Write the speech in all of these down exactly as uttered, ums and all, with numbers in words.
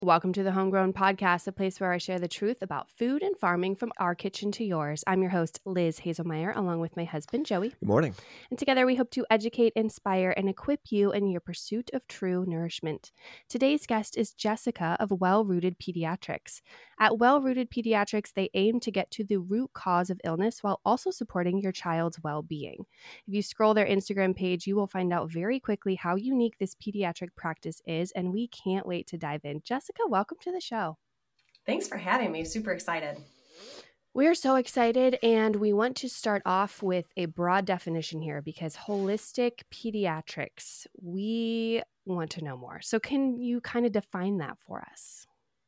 Welcome to the Homegrown Podcast, a place where I share the truth about food and farming from our kitchen to yours. I'm your host, Liz Hazelmeyer, along with my husband, Joey. Good morning. And together we hope to educate, inspire, and equip you in your pursuit of true nourishment. Today's guest is Jessica of Well Rooted Pediatrics. At Well Rooted Pediatrics, they aim to get to the root cause of illness while also supporting your child's well-being. If you scroll their Instagram page, you will find out very quickly how unique this pediatric practice is, and we can't wait to dive in. Jessica, welcome to the show. Thanks for having me. Super excited. We're so excited, and we want to start off with a broad definition here because holistic pediatrics, we want to know more. So can you kind of define that for us?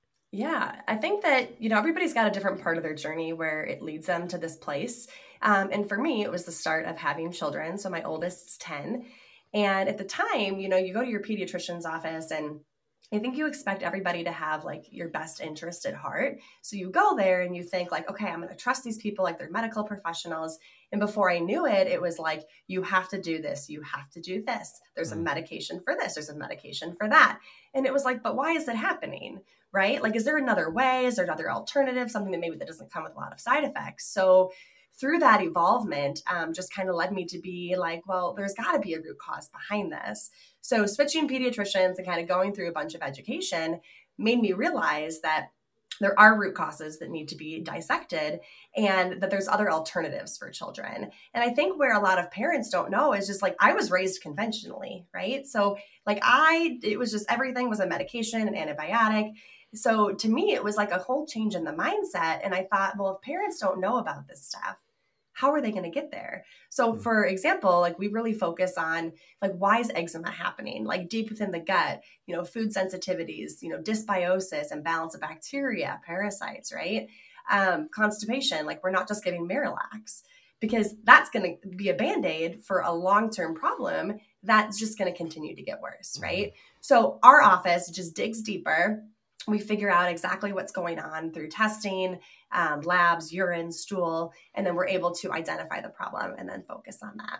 Yeah, I think that, you know, everybody's got a different part of their journey where it leads them to this place. Um, and for me, it was the start of having children. So my oldest's ten. And at the time, you know, you go to your pediatrician's office and I think you expect everybody to have like your best interest at heart. So you go there and you think like, okay, I'm going to trust these people like they're medical professionals. And before I knew it, it was like, you have to do this. You have to do this. There's a medication for this. There's a medication for that. And it was like, but why is it happening? Right? Like, is there another way? Is there another alternative? Something that maybe that doesn't come with a lot of side effects. So through that evolvement, um, just kind of led me to be like, well, there's got to be a root cause behind this. So switching pediatricians and kind of going through a bunch of education made me realize that there are root causes that need to be dissected and that there's other alternatives for children. And I think where a lot of parents don't know is just like, I was raised conventionally, right? So like I, it was just, everything was a medication, an antibiotic. So to me, it was like a whole change in the mindset. And I thought, well, if parents don't know about this stuff, how are they going to get there? So for example, like we really focus on like, why is eczema happening? Like deep within the gut, you know, food sensitivities, you know, dysbiosis, imbalance of bacteria, parasites, right? Um, constipation, like we're not just giving Miralax because that's going to be a Band-Aid for a long-term problem that's just going to continue to get worse, right? So our office just digs deeper. We figure out exactly what's going on through testing, um, labs, urine, stool, and then we're able to identify the problem and then focus on that.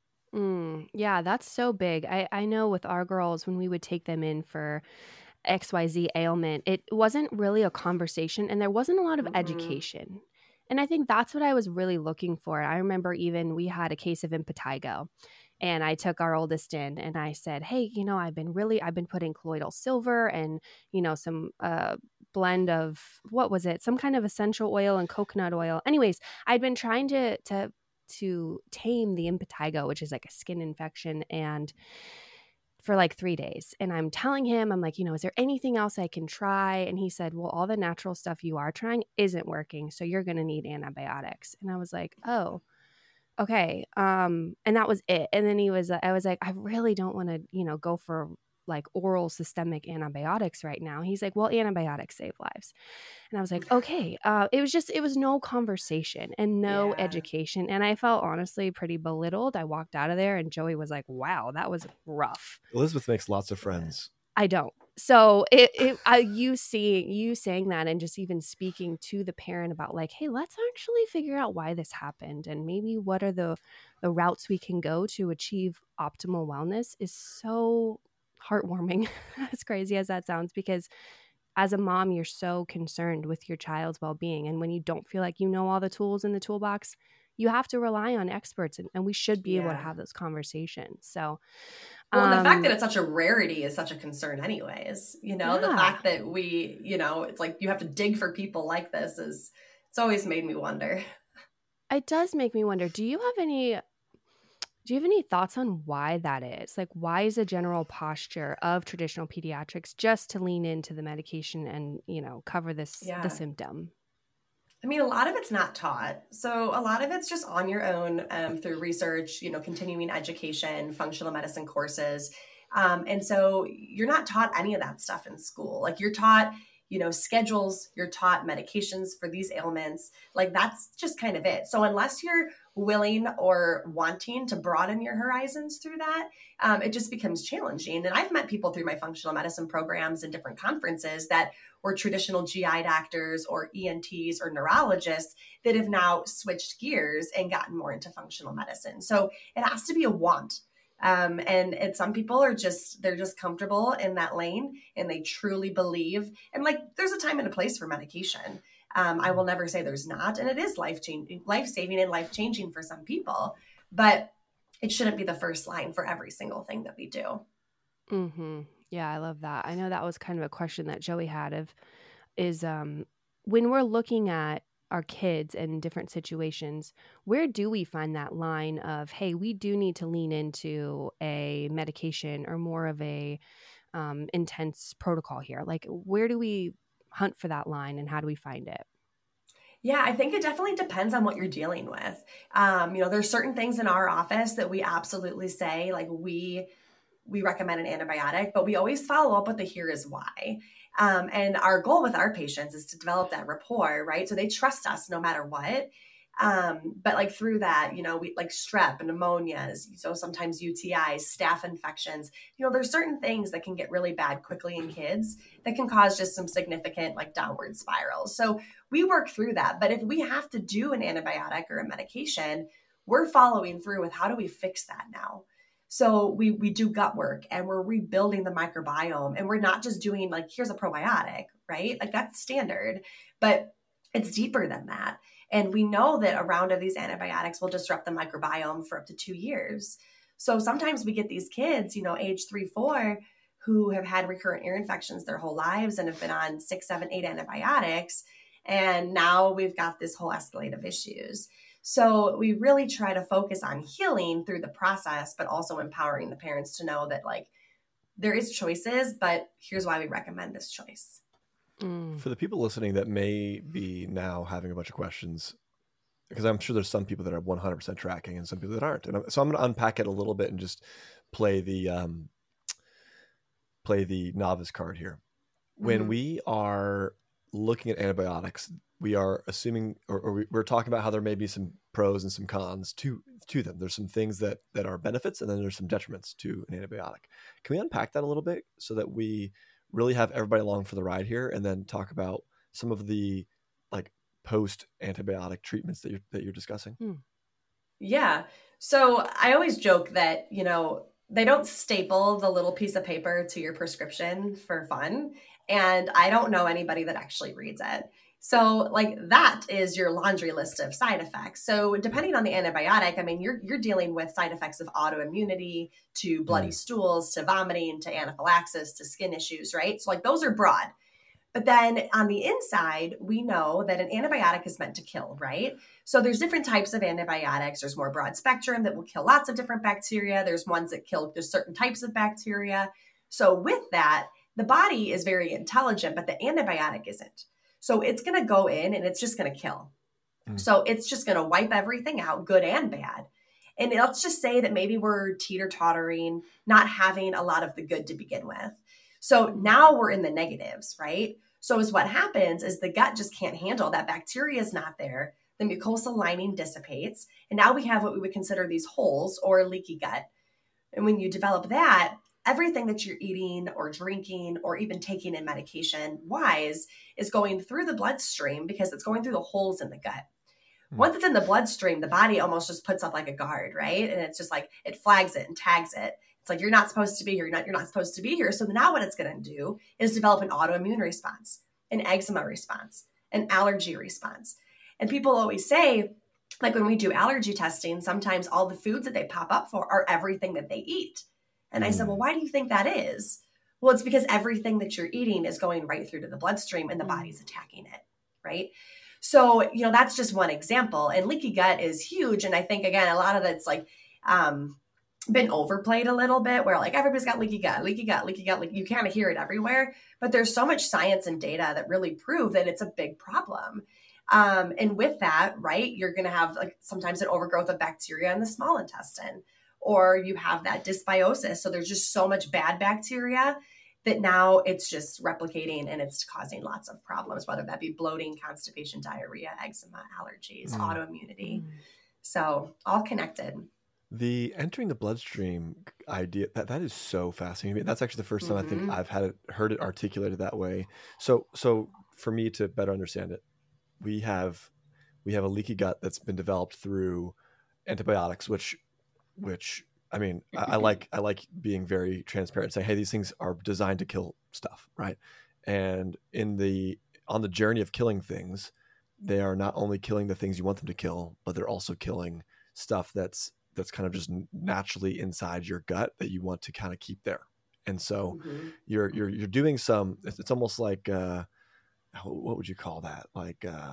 Mm, yeah, that's so big. I, I know with our girls, when we would take them in for X Y Z ailment, it wasn't really a conversation and there wasn't a lot of mm-hmm. education. And I think that's what I was really looking for. I remember even we had a case of impetigo. And I took our oldest in and I said, hey, you know, I've been really, I've been putting colloidal silver and, you know, some uh, blend of, what was it? Some kind of essential oil and coconut oil. Anyways, I'd been trying to, to, to tame the impetigo, which is like a skin infection, and for like three days. And I'm telling him, I'm like, you know, is there anything else I can try? And he said, well, all the natural stuff you are trying isn't working. So you're going to need antibiotics. And I was like, oh, okay. Um, and that was it. And then he was, I was like, I really don't want to, you know, go for like oral systemic antibiotics right now. He's like, well, antibiotics save lives. And I was like, okay. Uh, it was just, it was no conversation and no Yeah. education. And I felt honestly pretty belittled. I walked out of there and Joey was like, wow, that was rough. Elizabeth makes lots of friends. I don't. So it, it I, you seeing you saying that and just even speaking to the parent about like, hey, let's actually figure out why this happened and maybe what are the the routes we can go to achieve optimal wellness is so heartwarming, as crazy as that sounds, because as a mom, you're so concerned with your child's well-being. And when you don't feel like you know all the tools in the toolbox, you have to rely on experts, and, and we should be yeah. able to have those conversations. So, well, um, and the fact that it's such a rarity is such a concern anyways, you know, yeah. the fact that we, you know, it's like you have to dig for people like this is, it's always made me wonder. It does make me wonder, do you have any, do you have any thoughts on why that is? Like, why is the general posture of traditional pediatrics just to lean into the medication and, you know, cover this, yeah. the symptom? I mean, a lot of it's not taught. So a lot of it's just on your own um, through research, you know, continuing education, functional medicine courses. Um, and so you're not taught any of that stuff in school. Like you're taught, you know, schedules, you're taught medications for these ailments. Like that's just kind of it. So unless you're willing or wanting to broaden your horizons through that, um, it just becomes challenging. And I've met people through my functional medicine programs and different conferences that were traditional G I doctors or E N Ts or neurologists that have now switched gears and gotten more into functional medicine. So it has to be a want. Um, and, and some people are just, they're just comfortable in that lane and they truly believe. And like, there's a time and a place for medication. Um, I will never say there's not. And it is life changing, life saving and life changing for some people, but it shouldn't be the first line for every single thing that we do. Mm-hmm. Yeah, I love that. I know that was kind of a question that Joey had of is um, when we're looking at our kids in different situations, where do we find that line of, hey, we do need to lean into a medication or more of a um, intense protocol here? Like, where do we hunt for that line and how do we find it? Yeah, I think it definitely depends on what you're dealing with. Um, you know, there's certain things in our office that we absolutely say, like we we recommend an antibiotic, but we always follow up with the here is why. Um, and our goal with our patients is to develop that rapport, right? So they trust us no matter what. Um, but like through that, you know, we like strep and pneumonias, so sometimes U T Is, staph infections, you know, there's certain things that can get really bad quickly in kids that can cause just some significant like downward spirals. So we work through that. But if we have to do an antibiotic or a medication, we're following through with how do we fix that now? So we we do gut work and we're rebuilding the microbiome, and we're not just doing like, here's a probiotic, right? Like that's standard, but it's deeper than that. And we know that a round of these antibiotics will disrupt the microbiome for up to two years. So sometimes we get these kids, you know, age three, four, who have had recurrent ear infections their whole lives and have been on six, seven, eight antibiotics. And now we've got this whole escalate of issues. So we really try to focus on healing through the process, but also empowering the parents to know that like there is choices, but here's why we recommend this choice. Mm. For the people listening that may be now having a bunch of questions, because I'm sure there's some people that are one hundred percent tracking and some people that aren't. And I'm, so I'm going to unpack it a little bit and just play the, um, play the novice card here. When mm-hmm. we are looking at antibiotics, we are assuming, or, or we're talking about how there may be some pros and some cons to to them. There's some things that that are benefits, and then there's some detriments to an antibiotic. Can we unpack that a little bit so that we really have everybody along for the ride here, and then talk about some of the like post antibiotic treatments that you're that you're discussing? Hmm. Yeah. So I always joke that, you know, they don't staple the little piece of paper to your prescription for fun. And I don't know anybody that actually reads it. So like that is your laundry list of side effects. So depending on the antibiotic, I mean, you're you're dealing with side effects of autoimmunity to bloody mm. stools, to vomiting, to anaphylaxis, to skin issues, right? So like those are broad. But then on the inside, we know that an antibiotic is meant to kill, right? So there's different types of antibiotics. There's more broad spectrum that will kill lots of different bacteria. There's ones that kill just certain types of bacteria. So with that, the body is very intelligent, but the antibiotic isn't. So it's going to go in and it's just going to kill. Mm. So it's just going to wipe everything out, good and bad. And let's just say that maybe we're teeter-tottering, not having a lot of the good to begin with. So now we're in the negatives, right? So is what happens is the gut just can't handle that. Bacteria is not there. The mucosal lining dissipates. And now we have what we would consider these holes or leaky gut. And when you develop that, everything that you're eating or drinking or even taking in medication wise is going through the bloodstream because it's going through the holes in the gut. Mm. Once it's in the bloodstream, the body almost just puts up like a guard, right? And it's just like it flags it and tags it. It's like, you're not supposed to be here. You're not, you're not supposed to be here. So now what it's going to do is develop an autoimmune response, an eczema response, an allergy response. And people always say, like when we do allergy testing, sometimes all the foods that they pop up for are everything that they eat. And I said, well, why do you think that is? Well, it's because everything that you're eating is going right through to the bloodstream and the body's attacking it, right? So, you know, that's just one example. And leaky gut is huge. And I think, again, a lot of it's like um, been overplayed a little bit where like everybody's got leaky gut, leaky gut, leaky gut. Like you kind of hear it everywhere. But there's so much science and data that really prove that it's a big problem. Um, and with that, right, you're going to have like sometimes an overgrowth of bacteria in the small intestine. Or you have that dysbiosis. So there's just so much bad bacteria that now it's just replicating and it's causing lots of problems, whether that be bloating, constipation, diarrhea, eczema, allergies, mm. autoimmunity. Mm. So all connected. The entering the bloodstream idea, that, that is so fascinating. I mean, that's actually the first time mm-hmm. I think I've had it, heard it articulated that way. So so for me to better understand it, we have we have a leaky gut that's been developed through antibiotics, which which I mean, I, I like I like being very transparent and saying, hey, these things are designed to kill stuff, right? And in the on the journey of killing things, they are not only killing the things you want them to kill, but they're also killing stuff that's that's kind of just naturally inside your gut that you want to kind of keep there. And so mm-hmm. you're you're you're doing some. It's, it's almost like uh, what would you call that? Like uh,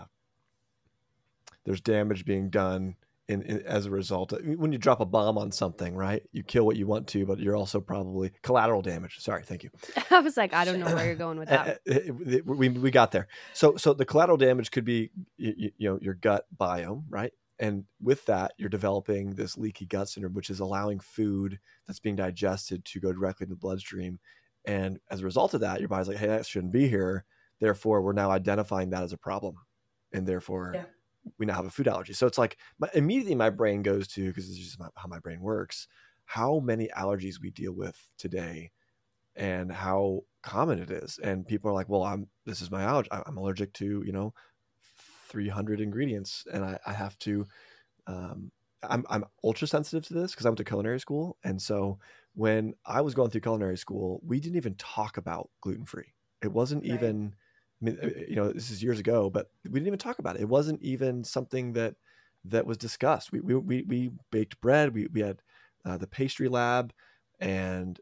there's damage being done. In, in, as a result, when you drop a bomb on something, right, you kill what you want to, but you're also probably collateral damage. Sorry, thank you. I was like, I don't know where you're going with that. we we got there. So so the collateral damage could be you, you know your gut biome, right? And with that, you're developing this leaky gut syndrome, which is allowing food that's being digested to go directly in the bloodstream. And as a result of that, your body's like, hey, that shouldn't be here. Therefore, we're now identifying that as a problem, and therefore. Yeah. We now have a food allergy. So it's like my, immediately my brain goes to, because this is just my, how my brain works, how many allergies we deal with today and how common it is. And people are like, well, I'm, this is my allergy. I'm allergic to, you know, three hundred ingredients. And I, I have to, um, I'm, I'm ultra sensitive to this because I went to culinary school. And so when I was going through culinary school, we didn't even talk about gluten-free. It wasn't right. even, I mean, you know, this is years ago, but we didn't even talk about it. It wasn't even something that that was discussed. We we we baked bread. We we had uh, the pastry lab, and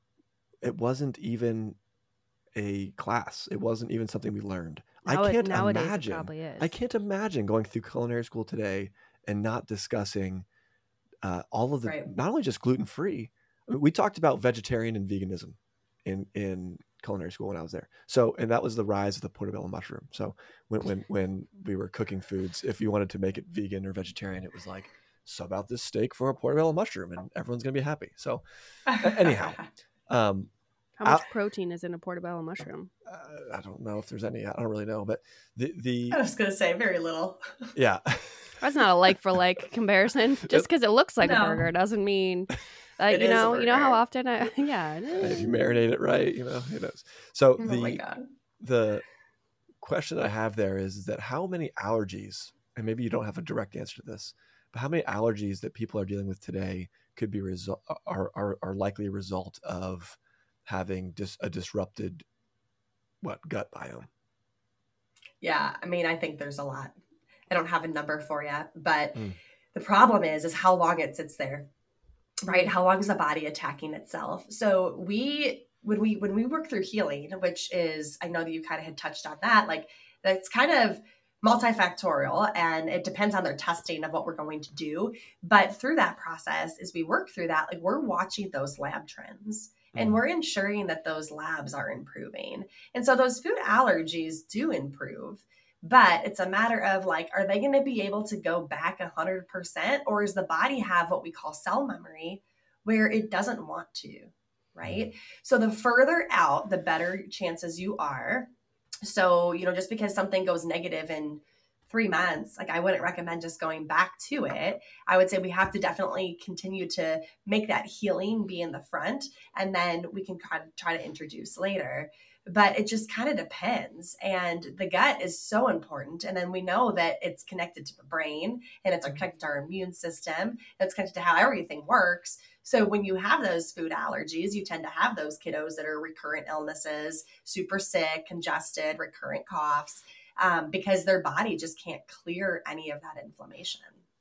it wasn't even a class. It wasn't even something we learned. Now I can't it, nowadays imagine. It probably is. I can't imagine going through culinary school today and not discussing uh, all of the right. not only just gluten free. I mean, we talked about vegetarian and veganism in in. culinary school when I was there. So, and that was the rise of the portobello mushroom. So when, when, when we were cooking foods, if you wanted to make it vegan or vegetarian, it was like, sub out this steak for a portobello mushroom and everyone's going to be happy. So anyhow, um, how much I, protein is in a portobello mushroom? Uh, I don't know if there's any, I don't really know, but the, the, I was going to say very little. Yeah. That's not a like for like comparison. Just because it looks like no. a burger doesn't mean Uh, you know, you know how often I, yeah. If you marinate it right, you know, who knows? So oh the, my God. the question I have there is, is that how many allergies, and maybe you don't have a direct answer to this, but how many allergies that people are dealing with today could be result are, are, are likely a result of having dis, a disrupted, what, gut biome? Yeah. I mean, I think there's a lot. I don't have a number for you, but mm. the problem is, is how long it sits there. Right? How long is the body attacking itself? So we, when we, when we work through healing, which is, I know that you kind of had touched on that, like that's kind of multifactorial and it depends on their testing of what we're going to do. But through that process, as we work through that, like we're watching those lab trends mm. and we're ensuring that those labs are improving. And so those food allergies do improve. But it's a matter of like, are they going to be able to go back one hundred percent or does the body have what we call cell memory where it doesn't want to, right? So the further out, the better chances you are. So, you know, just because something goes negative in three months, like I wouldn't recommend just going back to it. I would say we have to definitely continue to make that healing be in the front and then we can try to, try to introduce later. But it just kind of depends. And the gut is so important. And then we know that it's connected to the brain and it's connected to our immune system. It's connected to how everything works. So when you have those food allergies, you tend to have those kiddos that are recurrent illnesses, super sick, congested, recurrent coughs, um, because their body just can't clear any of that inflammation.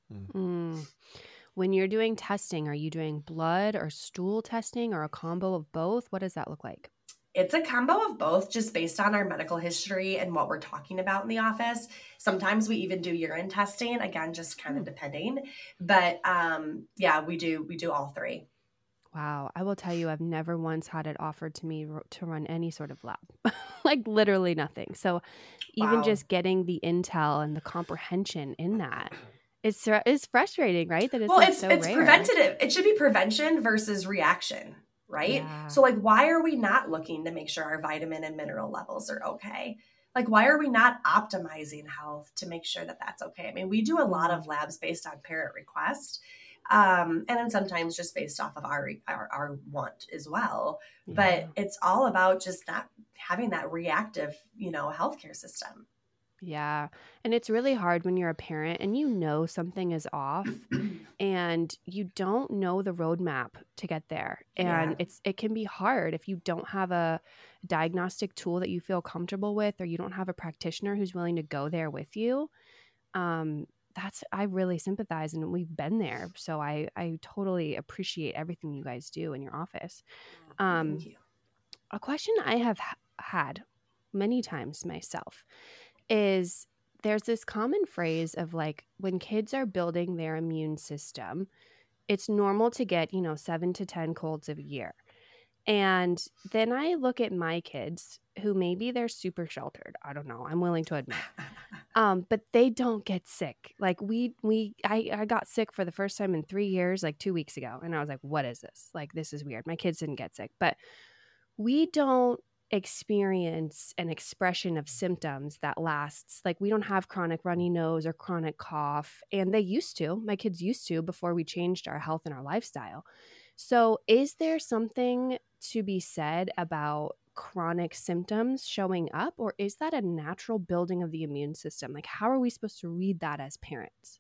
Mm. When you're doing testing, are you doing blood or stool testing or a combo of both? What does that look like? It's a combo of both just based on our medical history and what we're talking about in the office. Sometimes we even do urine testing, again, just kind of depending. But um, yeah, we do we do all three. Wow. I will tell you, I've never once had it offered to me to run any sort of lab, like literally nothing. So even Wow. just getting the intel and the comprehension in that, it's, it's frustrating, right? That it's well, like it's so it's rare. preventative. It should be prevention versus reaction. Right? Yeah. So like, why are we not looking to make sure our vitamin and mineral levels are okay? Like, why are we not optimizing health to make sure that that's okay? I mean, we do a lot of labs based on parent request. Um, and then sometimes just based off of our, our, our want as well. Yeah. But it's all about just not having that reactive, you know, healthcare system. Yeah. And it's really hard when you're a parent and you know something is off and you don't know the roadmap to get there. And Yeah. it's it can be hard if you don't have a diagnostic tool that you feel comfortable with, or you don't have a practitioner who's willing to go there with you. Um, that's I really sympathize, and we've been there. So I I totally appreciate everything you guys do in your office. Um, Thank you. a question I have h- had many times myself is there's this common phrase of like when kids are building their immune system, it's normal to get, you know, seven to ten colds a year. And then I look at my kids who maybe they're super sheltered. I don't know. I'm willing to admit. Um, but they don't get sick. Like we, we, I, I got sick for the first time in three years, like two weeks ago. And I was like, what is this? Like, this is weird. My kids didn't get sick, but we don't experience an expression of symptoms that lasts. Like we don't have chronic runny nose or chronic cough. And they used to, my kids used to before we changed our health and our lifestyle. So is there something to be said about chronic symptoms showing up, or is that a natural building of the immune system? Like, how are we supposed to read that as parents?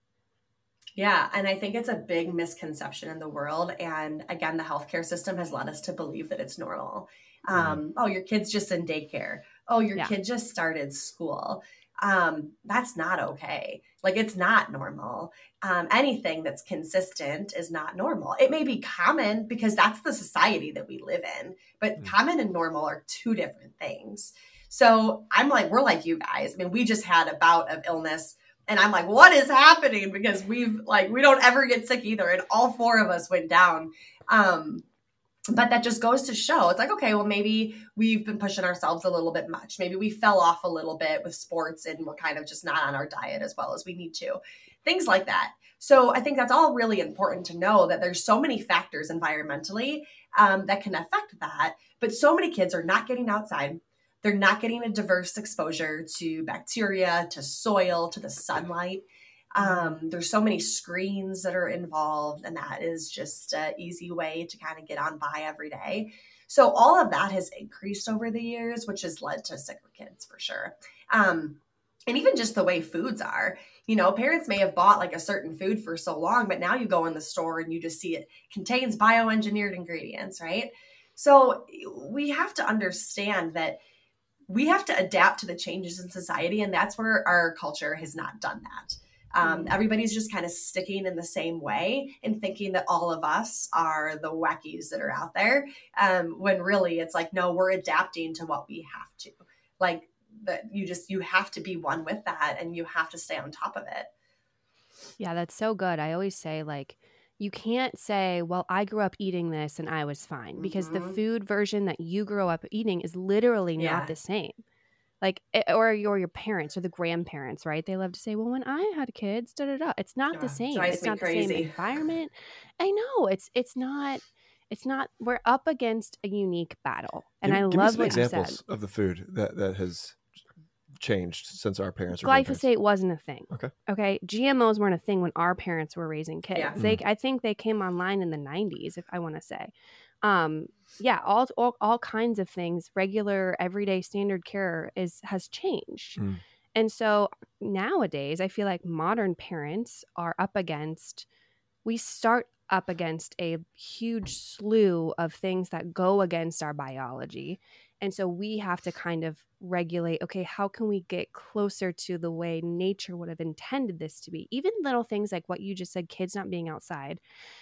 Yeah, and I think it's a big misconception in the world. And again, the healthcare system has led us to believe that it's normal. Um, mm-hmm. Oh, your kid's just in daycare. Oh, your yeah. kid just started school. Um, that's not okay. Like, it's not normal. Um, anything that's consistent is not normal. It may be common because that's the society that we live in, but mm-hmm. common and normal are two different things. So I'm like, we're like you guys. I mean, we just had a bout of illness and I'm like, what is happening? Because we've like, we don't ever get sick either. And all four of us went down. Um, But that just goes to show it's like, okay, well, maybe we've been pushing ourselves a little bit much. Maybe we fell off a little bit with sports and we're kind of just not on our diet as well as we need to. Things like that. So I think that's all really important to know that there's so many factors environmentally um, that can affect that. But so many kids are not getting outside. They're not getting a diverse exposure to bacteria, to soil, to the sunlight. Um, there's so many screens that are involved, and that is just an easy way to kind of get on by every day. So all of that has increased over the years, which has led to sicker kids for sure. Um, and even just the way foods are, you know, parents may have bought like a certain food for so long, but now you go in the store and you just see it contains bioengineered ingredients, right? So we have to understand that we have to adapt to the changes in society, and that's where our culture has not done that. Um, everybody's just kind of sticking in the same way and thinking that all of us are the wackies that are out there. Um, when really it's like, no, we're adapting to what we have to. Like that, you just, you have to be one with that and you have to stay on top of it. Yeah, that's so good. I always say like, you can't say, well, I grew up eating this and I was fine, because mm-hmm. the food version that you grew up eating is literally yeah. not the same. Like, or your your parents or the grandparents, right? They love to say, well, when I had kids, da da da. It's not yeah, the same. It's not crazy. The same environment. I know. It's it's not. It's not. We're up against a unique battle, and give, I give love me some what examples you said of the food that that has changed since our parents. Or Glyphosate wasn't a thing. Okay. Okay. G M Os weren't a thing when our parents were raising kids. Yeah. They, mm. I think they came online in the nineties, if I want to say. Um, yeah, all, all all kinds of things. Regular, everyday standard care is has changed. Mm. And so nowadays, I feel like modern parents are up against, we start up against a huge slew of things that go against our biology. And so we have to kind of regulate, okay, how can we get closer to the way nature would have intended this to be? Even little things like what you just said, kids not being outside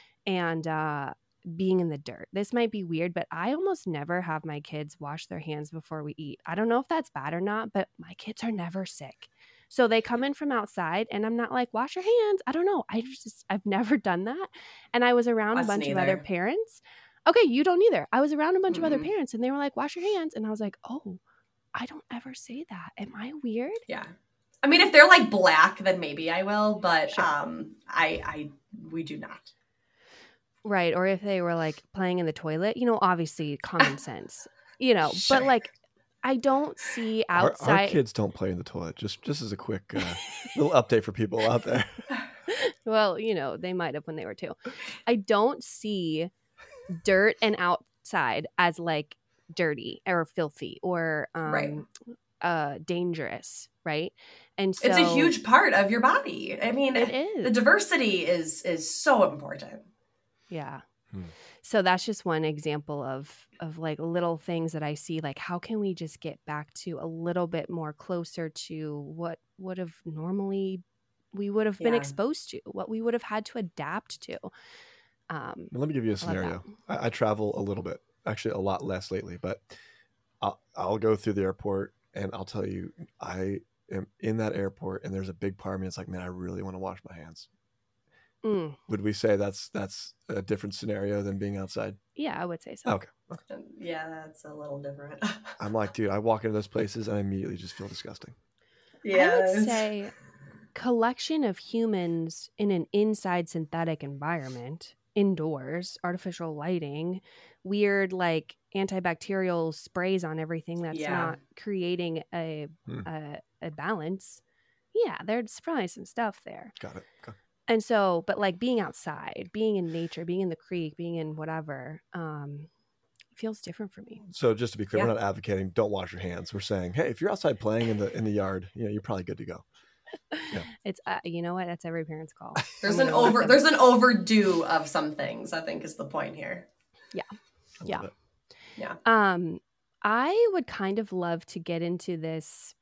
and uh, being in the dirt. This might be weird, but I almost never have my kids wash their hands before we eat. I don't know if that's bad or not, but my kids are never sick. So they come in from outside and I'm not like, wash your hands. I don't know. I just, I've never done that. And I was around Us a bunch neither. of other parents. Okay, you don't either. I was around a bunch mm-hmm. of other parents and they were like, wash your hands. And I was like, oh, I don't ever say that. Am I weird? Yeah. I mean, if they're like black, then maybe I will, but sure. um, I, I, we do not. Right. Or if they were like playing in the toilet, you know, obviously common sense, you know, sure. but like, I don't see outside. Our, our kids don't play in the toilet. Just, just as a quick uh, little update for people out there. Well, you know, they might have when they were two. I don't see dirt and outside as like dirty or filthy or um, right. uh, dangerous, right? And so it's a huge part of your body. I mean, it is. The diversity is is so important. Yeah. Hmm. So that's just one example of of like little things that I see, like how can we just get back to a little bit more closer to what would have normally we would have been Yeah. exposed to, what we would have had to adapt to. Um, Let me give you a I love scenario. I, I travel a little bit, actually a lot less lately, but I'll, I'll go through the airport and I'll tell you, I am in that airport and there's a big part of me that's like, man, I really want to wash my hands. mm, Would we say that's that's a different scenario than being outside? yeah, I would say so. Okay. Yeah, that's a little different. I'm like, dude, I walk into those places and I immediately just feel disgusting. Yeah, I would it's- say collection of humans in an inside synthetic environment, indoors, artificial lighting, weird like antibacterial sprays on everything that's Yeah. not creating a, Hmm. a a balance. Yeah, there's probably some stuff there. Got it. Okay. And so, but like being outside, being in nature, being in the creek, being in whatever, um, feels different for me. So just to be clear, Yeah. we're not advocating don't wash your hands. We're saying, hey, if you're outside playing in the in the yard, you know, you're probably good to go. Yeah. It's uh, you know what? That's every parent's call. There's I'm an gonna let over them- there's an overdue of some things, I think is the point here. I Yeah. love it. Yeah. Um, I would kind of love to get into this.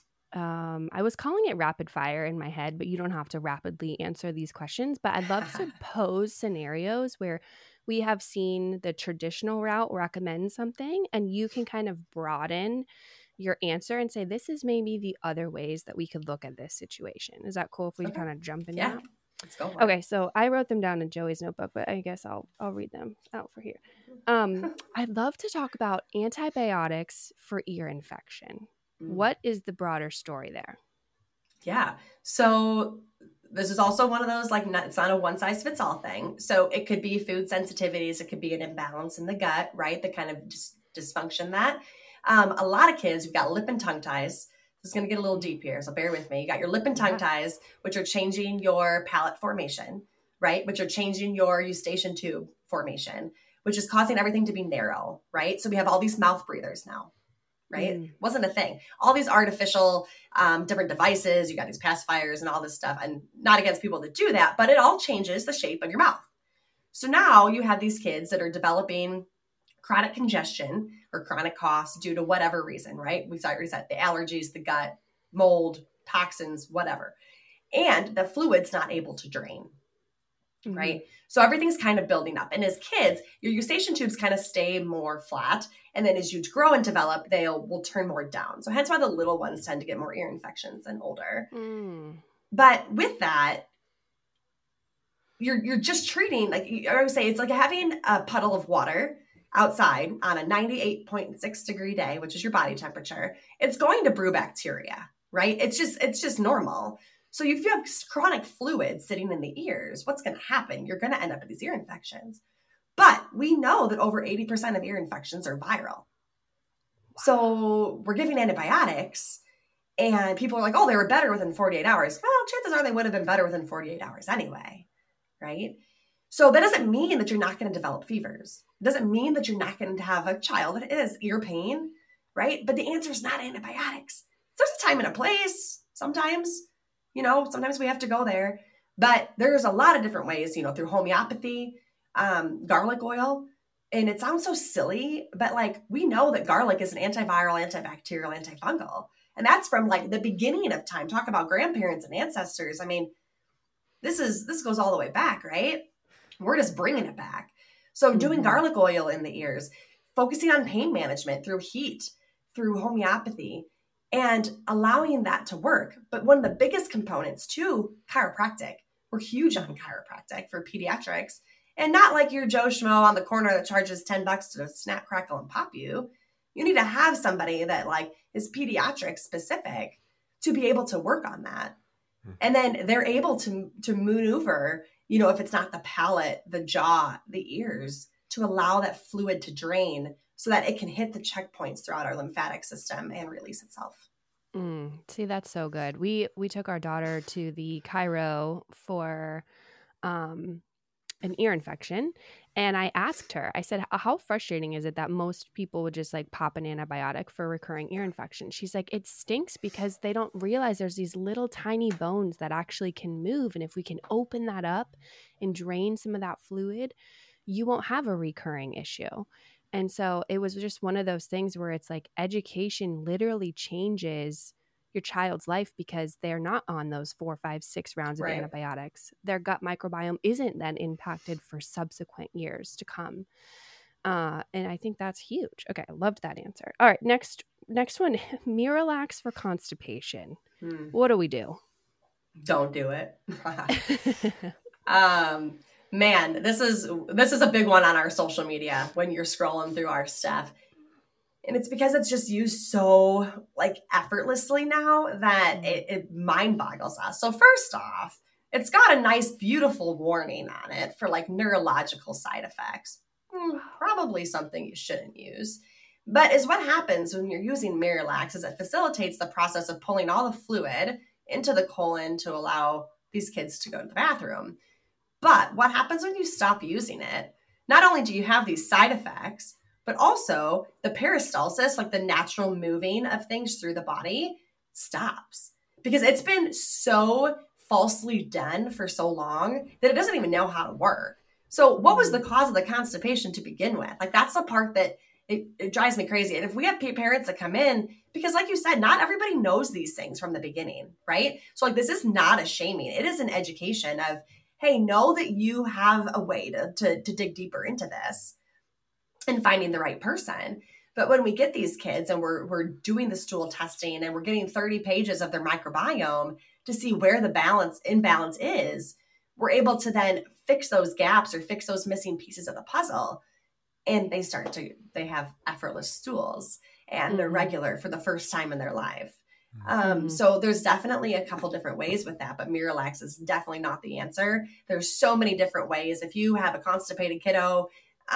Um, I was calling it rapid fire in my head, but you don't have to rapidly answer these questions. But I'd love to pose scenarios where we have seen the traditional route recommend something, and you can kind of broaden your answer and say, this is maybe the other ways that we could look at this situation. Is that cool if we Okay. kind of jump in? Yeah. that? Let's go for it. Okay, so I wrote them down in Joey's notebook, but I guess I'll I'll read them out for here. Um, I'd love to talk about antibiotics for ear infection. Mm. What is the broader story there? Yeah. So this is also one of those, like, not, it's not a one size fits all thing. So it could be food sensitivities. It could be an imbalance in the gut, right? The kind of dis- dysfunction that um, a lot of kids, we've got lip and tongue ties. This is going to get a little deep here, so bear with me. You got your lip and tongue Yeah. ties, which are changing your palate formation, right? Which are changing your eustachian tube formation, which is causing everything to be narrow, right? So we have all these mouth breathers now, right? Mm. Wasn't a thing. All these artificial um, different devices, you got these pacifiers and all this stuff, and not against people that do that, but it all changes the shape of your mouth. So now you have these kids that are developing chronic congestion or chronic coughs due to whatever reason, right? We've already said the allergies, the gut, mold, toxins, whatever. And the fluid's not able to drain, Mhm. right? So everything's kind of building up. And as kids, your eustachian tubes kind of stay more flat. And then as you grow and develop, they'll will turn more down. So hence why the little ones tend to get more ear infections than older. Mm. But with that, you're you're just treating, like I would say, it's like having a puddle of water outside on a ninety-eight point six degree day, which is your body temperature. It's going to brew bacteria, right? It's just it's just normal. So if you have chronic fluid sitting in the ears, what's going to happen? You're going to end up with these ear infections. But we know that over eighty percent of ear infections are viral. So we're giving antibiotics and people are like, oh, they were better within forty-eight hours. Well, chances are they would have been better within forty-eight hours anyway, right? So that doesn't mean that you're not going to develop fevers. It doesn't mean that you're not going to have a child that has ear pain, right? But the answer is not antibiotics. There's a time and a place sometimes. You know, sometimes we have to go there. But there's a lot of different ways, you know, through homeopathy, um, garlic oil. And it sounds so silly, but like we know that garlic is an antiviral, antibacterial, antifungal. And that's from like the beginning of time. Talk about grandparents and ancestors. I mean, this is this goes all the way back, right? We're just bringing it back. So doing Mhm. garlic oil in the ears, focusing on pain management through heat, through homeopathy, and allowing that to work. But one of the biggest components too, chiropractic. We're huge on chiropractic for pediatrics. And not like your Joe Schmo on the corner that charges ten bucks to snap, crackle, and pop you. You need to have somebody that like is pediatric specific to be able to work on that. Hmm. And then they're able to, to maneuver, you know, if it's not the palate, the jaw, the ears, to allow that fluid to drain so that it can hit the checkpoints throughout our lymphatic system and release itself. Mm. See, that's so good. We we took our daughter to the chiro for um an ear infection. And I asked her, I said, how frustrating is it that most people would just like pop an antibiotic for recurring ear infection? She's like, it stinks because they don't realize there's these little tiny bones that actually can move. And if we can open that up and drain some of that fluid, you won't have a recurring issue. And so it was just one of those things where it's like education literally changes your child's life because they're not on those four, five, six rounds of Right. antibiotics. Their gut microbiome isn't then impacted for subsequent years to come. Uh, and I think that's huge. Okay, I loved that answer. All right, next next one, Miralax for constipation. Hmm. What do we do? Don't do it. um, man, this is this is a big one on our social media when you're scrolling through our stuff. And it's because it's just used so like effortlessly now that it, it mind boggles us. So first off, it's got a nice, beautiful warning on it for like neurological side effects. Hmm, probably something you shouldn't use. But is what happens when you're using Miralax is it facilitates the process of pulling all the fluid into the colon to allow these kids to go to the bathroom. But what happens when you stop using it? Not only do you have these side effects, but also the peristalsis, like the natural moving of things through the body, stops because it's been so falsely done for so long that it doesn't even know how to work. So what was the cause of the constipation to begin with? Like that's the part that it, it drives me crazy. And if we have parents that come in, because like you said, not everybody knows these things from the beginning, right? So like this is not a shaming. It is an education of, hey, know that you have a way to, to, to dig deeper into this and finding the right person. But when we get these kids and we're we're doing the stool testing and we're getting thirty pages of their microbiome to see where the balance imbalance is, we're able to then fix those gaps or fix those missing pieces of the puzzle. And they start to, they have effortless stools and mm-hmm. they're regular for the first time in their life. Mm-hmm. Um, so there's definitely a couple different ways with that, but Miralax is definitely not the answer. There's so many different ways. If you have a constipated kiddo,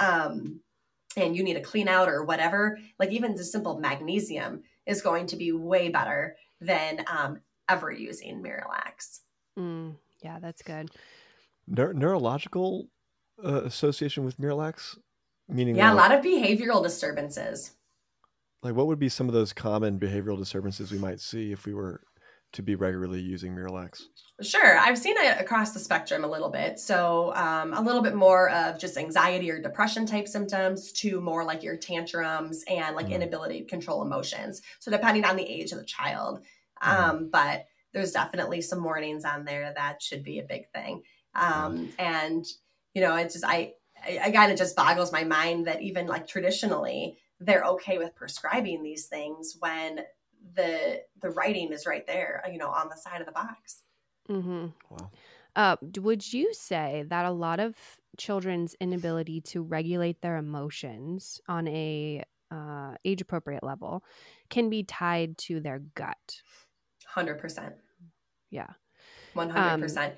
um, and you need a clean out or whatever, like even the simple magnesium is going to be way better than um, ever using Miralax. Mm, yeah, that's good. Neur- neurological uh, association with Miralax? Meaning yeah, like, a lot of behavioral disturbances. Like what would be some of those common behavioral disturbances we might see if we were to be regularly using Miralax? Sure. I've seen it across the spectrum a little bit. So um, a little bit more of just anxiety or depression type symptoms to more like your tantrums and like mm. inability to control emotions. So depending on the age of the child. Mm. Um, but there's definitely some warnings on there that should be a big thing. Um, yeah. And, you know, it's just, I, I, again, it just boggles my mind that even like traditionally they're okay with prescribing these things when the the writing is right there, you know, on the side of the box. Mm-hmm. Wow. Uh, would you say that a lot of children's inability to regulate their emotions on a uh, age-appropriate level can be tied to their gut? one hundred percent. Yeah. one hundred percent.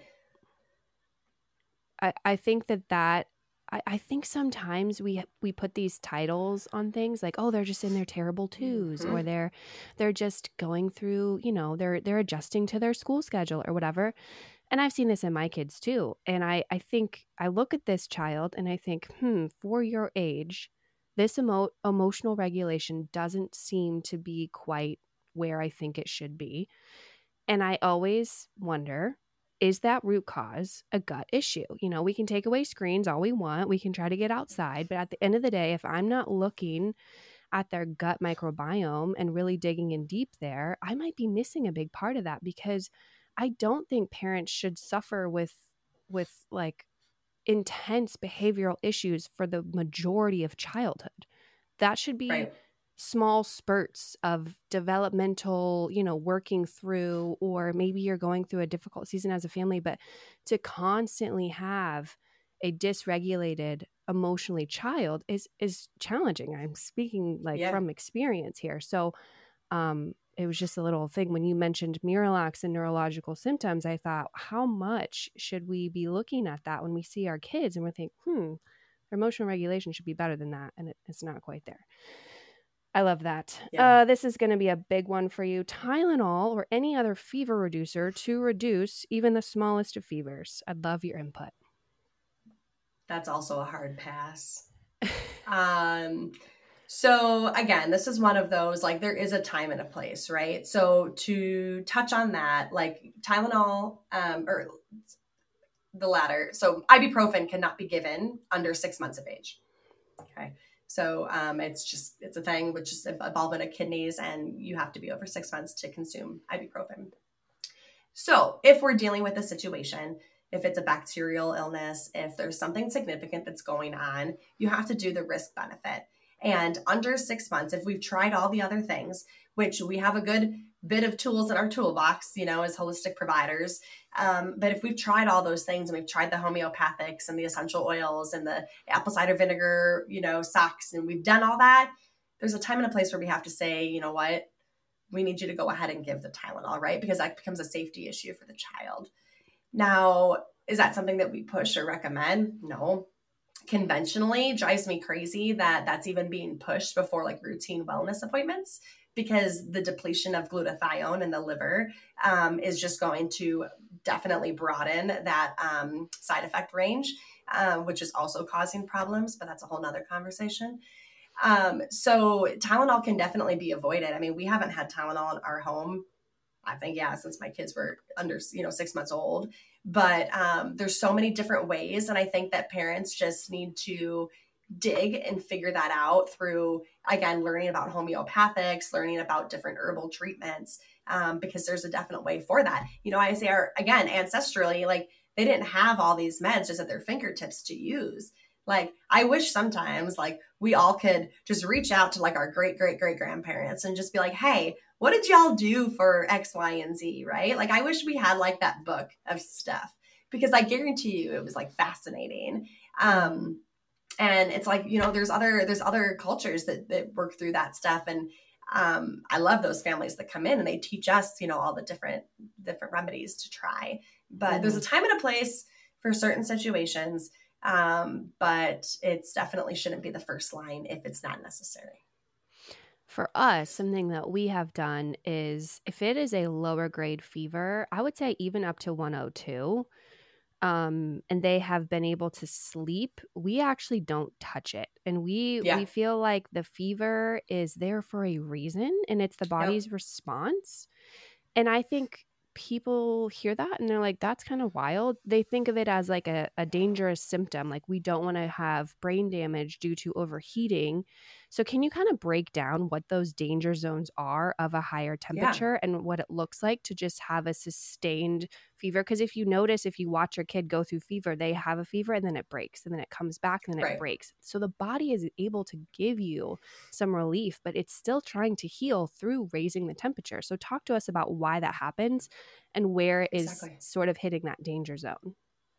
Um, I, I think that that I, I think sometimes we we put these titles on things like, oh, they're just in their terrible twos, mm-hmm. or they're they're just going through, you know, they're they're adjusting to their school schedule or whatever. And I've seen this in my kids too. And I, I think I look at this child and I think, hmm, for your age, this emo- emotional regulation doesn't seem to be quite where I think it should be. And I always wonder, is that root cause a gut issue? You know, we can take away screens all we want. We can try to get outside. But at the end of the day, if I'm not looking at their gut microbiome and really digging in deep there, I might be missing a big part of that, because I don't think parents should suffer with, with like intense behavioral issues for the majority of childhood. That should be right. small spurts of developmental, you know, working through, or maybe you're going through a difficult season as a family, but to constantly have a dysregulated emotionally child is, is challenging. I'm speaking like yeah. from experience here. So, um, it was just a little thing when you mentioned Miralax and neurological symptoms. I thought, how much should we be looking at that when we see our kids and we think, hmm, their emotional regulation should be better than that. And it, it's not quite there. I love that. Yeah. Uh, this is going to be a big one for you. Tylenol or any other fever reducer to reduce even the smallest of fevers. I'd love your input. That's also a hard pass. um, so again, this is one of those, like, there is a time and a place, right? So to touch on that, like Tylenol, um, or the latter, so ibuprofen cannot be given under six months of age. Okay. So um, it's just, it's a thing which is involving the kidneys, and you have to be over six months to consume ibuprofen. So if we're dealing with a situation, if it's a bacterial illness, if there's something significant that's going on, you have to do the risk benefit. And under six months, if we've tried all the other things, which we have a good bit of tools in our toolbox, you know, as holistic providers. Um, but if we've tried all those things, and we've tried the homeopathics and the essential oils and the apple cider vinegar, you know, socks, and we've done all that, there's a time and a place where we have to say, you know what, we need you to go ahead and give the Tylenol, right? Because that becomes a safety issue for the child. Now, is that something that we push or recommend? No. Conventionally, drives me crazy that that's even being pushed before like routine wellness appointments, because the depletion of glutathione in the liver um, is just going to definitely broaden that um, side effect range, um, which is also causing problems, but that's a whole nother conversation. Um, so Tylenol can definitely be avoided. I mean, we haven't had Tylenol in our home, I think, yeah, since my kids were under, you know, six months old. But um, there's so many different ways. And I think that parents just need to dig and figure that out through, again, learning about homeopathics, learning about different herbal treatments, um, because there's a definite way for that. You know, I say, our, again, ancestrally, like they didn't have all these meds just at their fingertips to use. Like, I wish sometimes like we all could just reach out to like our great, great, great grandparents and just be like, hey, what did y'all do for X, Y, and Z, right? Like, I wish we had like that book of stuff, because I guarantee you it was like fascinating. Um, and it's like, you know, there's other, there's other cultures that, that work through that stuff. And um, I love those families that come in and they teach us, you know, all the different, different remedies to try. But mm-hmm. there's a time and a place for certain situations. Um, but it's definitely shouldn't be the first line if it's not necessary. For us, something that we have done is if it is a lower grade fever, I would say even up to one oh two, um, and they have been able to sleep, we actually don't touch it. And we, yeah. we feel like the fever is there for a reason, and it's the body's yep. response. And I think people hear that and they're like, that's kind of wild. They think of it as like a, a dangerous symptom. Like, we don't want to have brain damage due to overheating. So can you kind of break down what those danger zones are of a higher temperature yeah. and what it looks like to just have a sustained fever? Because if you notice, if you watch your kid go through fever, they have a fever and then it breaks and then it comes back and then right. it breaks. So the body is able to give you some relief, but it's still trying to heal through raising the temperature. So talk to us about why that happens and where exactly. is sort of hitting that danger zone.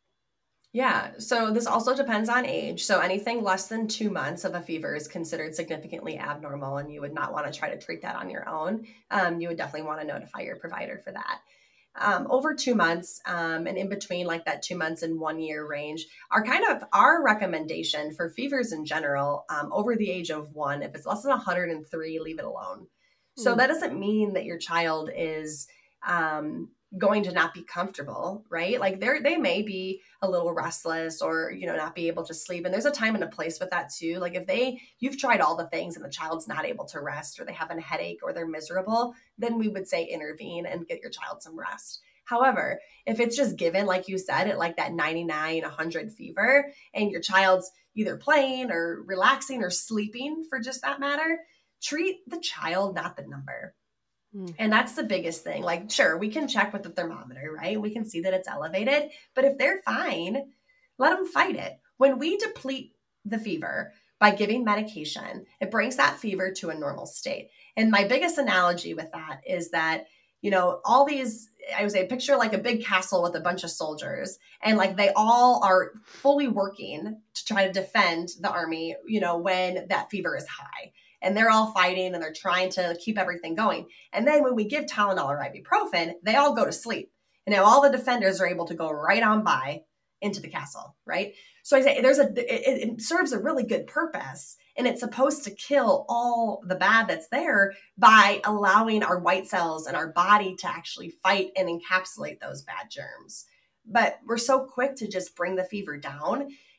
Yeah. So this also depends on age. So anything less than two months of a fever is considered significantly abnormal, and you would not want to try to treat that on your own. Um, you would definitely want to notify your provider for that. Um, over two months um, and in between like that two months and one year range are kind of our recommendation for fevers in general. Um, over the age of one, if it's less than one hundred three, leave it alone. Mm. So that doesn't mean that your child is um, going to not be comfortable, right? Like they they may be a little restless or, you know, not be able to sleep. And there's a time and a place with that too. Like if they, you've tried all the things and the child's not able to rest, or they have a headache, or they're miserable, then we would say intervene and get your child some rest. However, if it's just given, like you said, at like that ninety-nine, one hundred fever, and your child's either playing or relaxing or sleeping for just that matter, treat the child, not the number. And that's the biggest thing. Like, sure, we can check with the thermometer, right? We can see that it's elevated, but if they're fine, let them fight it. When we deplete the fever by giving medication, it brings that fever to a normal state. And my biggest analogy with that is that, you know, all these, I would say, picture like a big castle with a bunch of soldiers, and like they all are fully working to try to defend the army, you know, when that fever is high. And they're all fighting and they're trying to keep everything going. And then when we give Tylenol or ibuprofen, they all go to sleep. And now all the defenders are able to go right on by into the castle, right? So I say there's a, it, it serves a really good purpose. And it's supposed to kill all the bad that's there by allowing our white cells and our body to actually fight and encapsulate those bad germs. But we're so quick to just bring the fever down.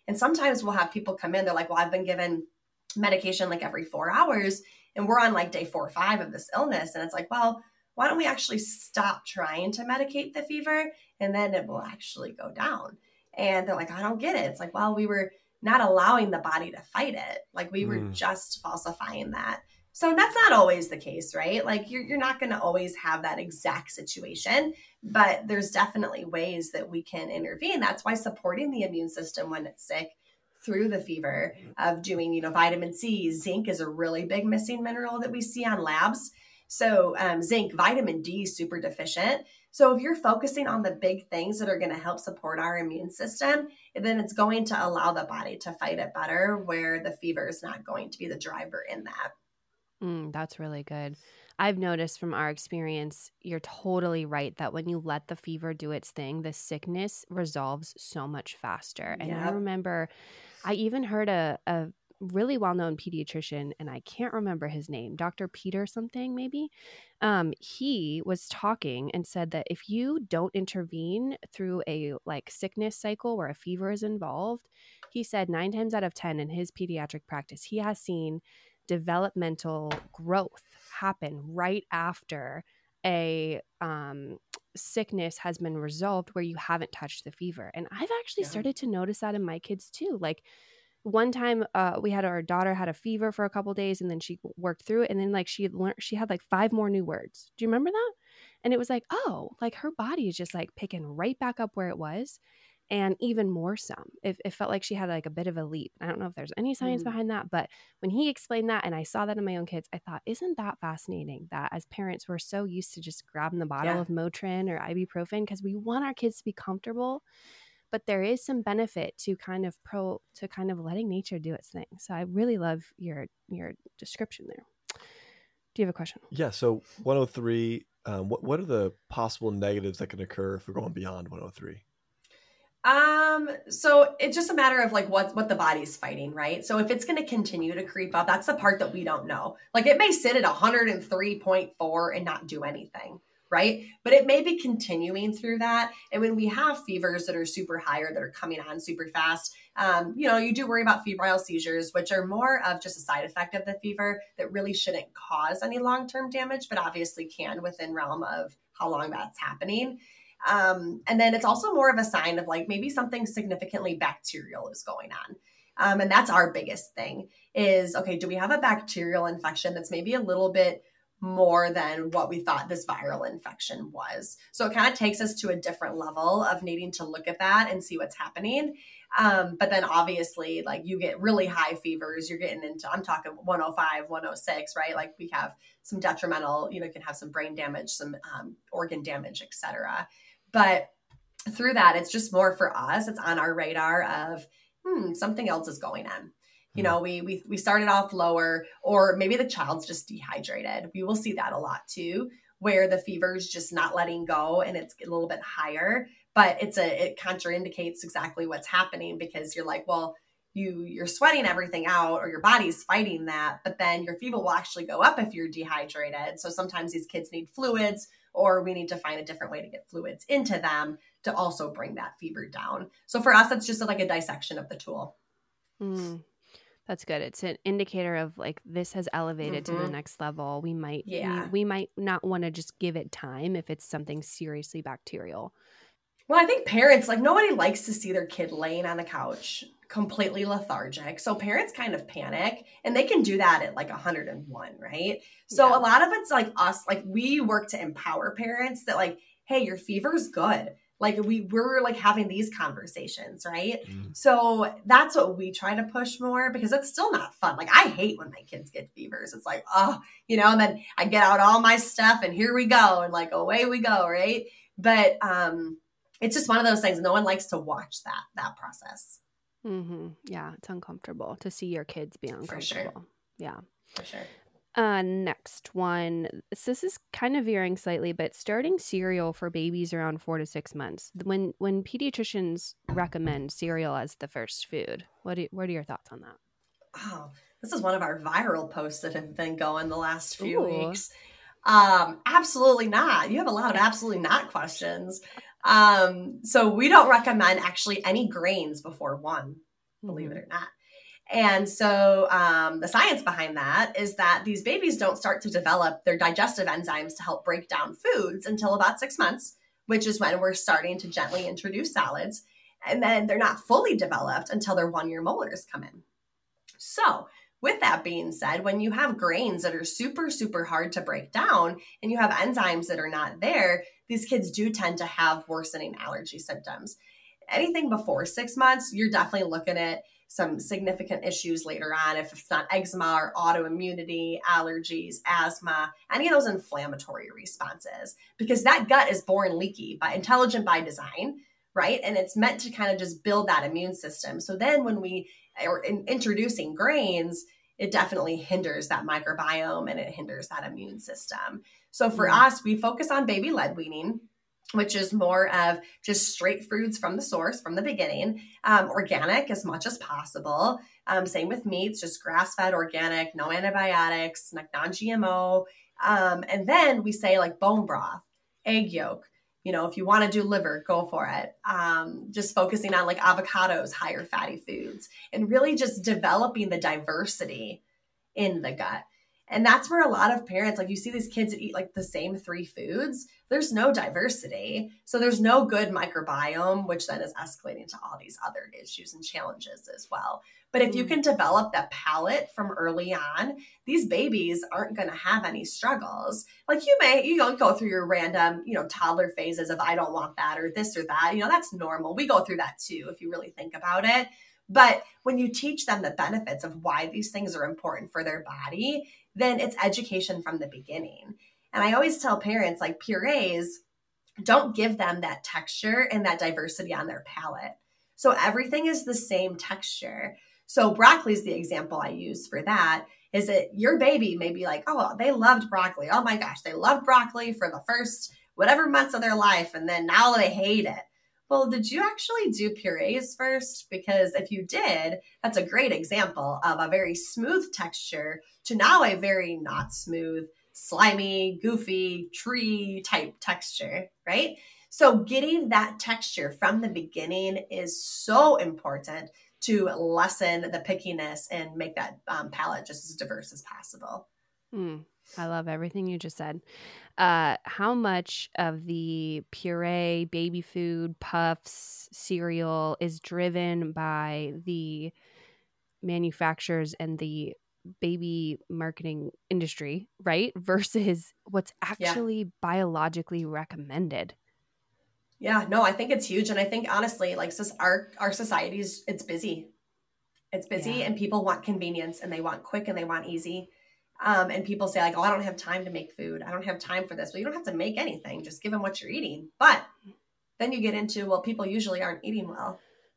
And sometimes we'll have people come in, they're like, well, I've been given medication like every four hours and we're on like day four or five of this illness. And it's like, well, why don't we actually stop trying to medicate the fever and then it will actually go down? And they're like, I don't get it. It's like, well, we were not allowing the body to fight it. Like we were mm. just falsifying that. So that's not always the case, right? Like you're, you're not going to always have that exact situation, but there's definitely ways that we can intervene. That's why supporting the immune system when it's sick through the fever of doing, you know, vitamin C, zinc is a really big missing mineral that we see on labs. So um, zinc, vitamin D, super deficient. So if you're focusing on the big things that are going to help support our immune system, then it's going to allow the body to fight it better where the fever is not going to be the driver in that. Mm, that's really good. I've noticed from our experience, you're totally right that when you let the fever do its thing, the sickness resolves so much faster. And yep. I remember I even heard a, a really well-known pediatrician, and I can't remember his name, Doctor Peter something maybe. Um, he was talking and said that if you don't intervene through a like sickness cycle where a fever is involved, he said nine times out of ten in his pediatric practice, he has seen developmental growth happen right after a um, sickness has been resolved where you haven't touched the fever. And I've actually yeah. started to notice that in my kids too. Like one time uh, we had our daughter had a fever for a couple of days and then she worked through it. And then like she had learned, she had like five more new words. Do you remember that? And it was like, oh, like her body is just like picking right back up where it was. And even more some. It, it felt like she had like a bit of a leap. I don't know if there's any science mm. behind that, but when he explained that and I saw that in my own kids, I thought, isn't that fascinating that as parents, we're so used to just grabbing the bottle yeah. of Motrin or ibuprofen because we want our kids to be comfortable, but there is some benefit to kind of pro to kind of letting nature do its thing. So I really love your your description there. Do you have a question? Yeah. So one oh three, um, what what are the possible negatives that can occur if we're going beyond one oh three? Um, so it's just a matter of like what, what the body's fighting, right? So if it's going to continue to creep up, that's the part that we don't know. Like it may sit at one hundred three point four and not do anything, right? But it may be continuing through that. And when we have fevers that are super high or that are coming on super fast, um, you know, you do worry about febrile seizures, which are more of just a side effect of the fever that really shouldn't cause any long-term damage, but obviously can within realm of how long that's happening. Um, and then it's also more of a sign of like maybe something significantly bacterial is going on. Um, and that's our biggest thing is, okay, do we have a bacterial infection that's maybe a little bit more than what we thought this viral infection was? So it kind of takes us to a different level of needing to look at that and see what's happening. Um, but then obviously like you get really high fevers, you're getting into, I'm talking one oh five, one oh six, right? Like we have some detrimental, you know, can have some brain damage, some um, organ damage, et cetera. But through that, it's just more for us. It's on our radar of, hmm, something else is going on. You know, we we we started off lower, or maybe the child's just dehydrated. We will see that a lot too, where the fever's just not letting go and it's a little bit higher. But it's a it contraindicates exactly what's happening because you're like, well, you you're sweating everything out, or your body's fighting that, but then your fever will actually go up if you're dehydrated. So sometimes these kids need fluids, or we need to find a different way to get fluids into them to also bring that fever down. So for us, that's just like a dissection of the tool. Mm, that's good. It's an indicator of like, this has elevated mm-hmm. to the next level. We might, yeah. we, we might not want to just give it time if it's something seriously bacterial. Well, I think parents, like nobody likes to see their kid laying on the couch completely lethargic. So parents kind of panic, and they can do that at like one hundred one, right? So yeah. a lot of it's like us, like we work to empower parents that like, hey, your fever's good. Like we we're like having these conversations, right? Mm. So that's what we try to push more because it's still not fun. Like I hate when my kids get fevers. It's like, oh, you know, and then I get out all my stuff and here we go. And like, away we go. Right. But, um, it's just one of those things. No one likes to watch that, that process. Mm-hmm. Yeah. It's uncomfortable to see your kids be uncomfortable. For sure. Yeah. For sure. Uh, next one. So this is kind of veering slightly, but starting cereal for babies around four to six months. When when pediatricians recommend cereal as the first food, what do, what are your thoughts on that? Oh, this is one of our viral posts that have been going the last few Ooh. weeks. Um, absolutely not. You have a lot of absolutely not questions. Um, so we don't recommend actually any grains before one. believe Mm-hmm. it or not. And so um, the science behind that is that these babies don't start to develop their digestive enzymes to help break down foods until about six months, which is when we're starting to gently introduce solids. And then they're not fully developed until their one-year molars come in. So with that being said, when you have grains that are super, super hard to break down and you have enzymes that are not there, these kids do tend to have worsening allergy symptoms. Anything before six months, you're definitely looking at some significant issues later on if it's not eczema or autoimmunity, allergies, asthma, any of those inflammatory responses, because that gut is born leaky, by intelligent by design, right? And it's meant to kind of just build that immune system. So then when we are in introducing grains, it definitely hinders that microbiome and it hinders that immune system. So for Mm. us, we focus on baby-led weaning, which is more of just straight foods from the source, from the beginning, um, organic as much as possible. Um, same with meats, just grass-fed, organic, no antibiotics, like non-G M O. Um, and then we say like bone broth, egg yolk. You know, if you want to do liver, go for it. Um, just focusing on like avocados, higher fatty foods, and really just developing the diversity in the gut. And that's where a lot of parents, like you see these kids that eat like the same three foods, there's no diversity. So there's no good microbiome, which then is escalating to all these other issues and challenges as well. But if you can develop that palate from early on, these babies aren't going to have any struggles. Like you may, you know, go through your random, you know, toddler phases of I don't want that or this or that. You know, that's normal. We go through that too, if you really think about it. But when you teach them the benefits of why these things are important for their body, then it's education from the beginning. And I always tell parents, like purees, don't give them that texture and that diversity on their palate. So everything is the same texture. So broccoli is the example I use for that, is that your baby may be like, oh, they loved broccoli. Oh my gosh, they loved broccoli for the first whatever months of their life. And then now they hate it. Well, did you actually do purees first? Because if you did, that's a great example of a very smooth texture to now a very not smooth, slimy, goofy, tree type texture, right? So getting that texture from the beginning is so important to lessen the pickiness and make that um, palate just as diverse as possible. Mm, I love everything you just said. Uh, how much of the puree, baby food, puffs, cereal is driven by the manufacturers and the baby marketing industry, right? Versus what's actually yeah. biologically recommended? Yeah, no, I think it's huge. And I think honestly, like our, our society's, it's busy. It's busy yeah. and people want convenience and they want quick and they want easy. Um, and people say like, oh, I don't have time to make food. I don't have time for this. Well, you don't have to make anything. Just give them what you're eating. But then you get into, well, people usually aren't eating well,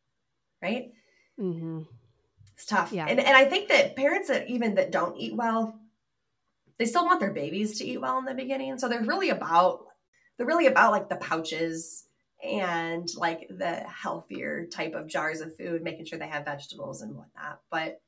right? Mm-hmm. It's tough. Yeah. And, and I think that parents that even that don't eat well, they still want their babies to eat well in the beginning. So they're really about, they're really about like the pouches and like the healthier type of jars of food, making sure they have vegetables and whatnot. But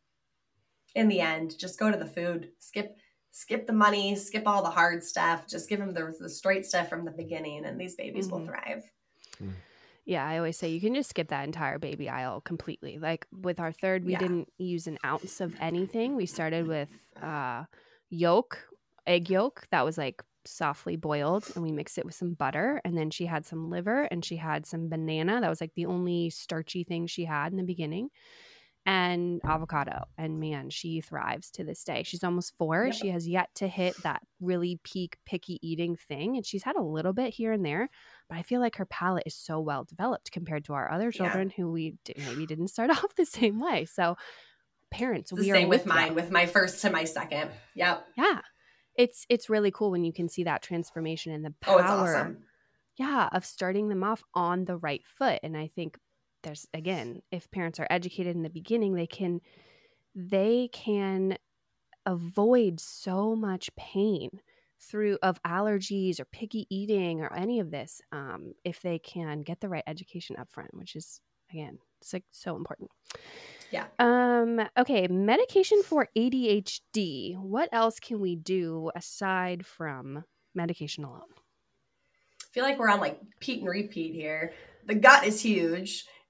in the end, just go to the food, skip, skip the money, skip all the hard stuff, just give them the, the straight stuff from the beginning and these babies mm-hmm. will thrive. Mm. Yeah, I always say you can just skip that entire baby aisle completely. Like with our third, we yeah. didn't use an ounce of anything. We started with uh, yolk, egg yolk that was like softly boiled, and we mixed it with some butter. And then she had some liver and she had some banana. That was like the only starchy thing she had in the beginning. And avocado. And man, she thrives to this day. She's almost four. Yep. She has yet to hit that really peak picky eating thing. And she's had a little bit here and there, but I feel like her palate is so well developed compared to our other children yeah. who we did, maybe didn't start off the same way. So parents, it's the we same are with, with mine, you. with my first to my second. Yep. Yeah. It's, it's really cool when you can see that transformation and the power oh, it's awesome. yeah, of starting them off on the right foot. And I think there's, again, if parents are educated in the beginning, they can, they can avoid so much pain through of allergies or picky eating or any of this um, if they can get the right education up front, which is, again, it's like so important. Yeah. Um. Okay. Medication for A D H D. What else can we do aside from medication alone? I feel like we're on like Pete and repeat here. The gut is huge.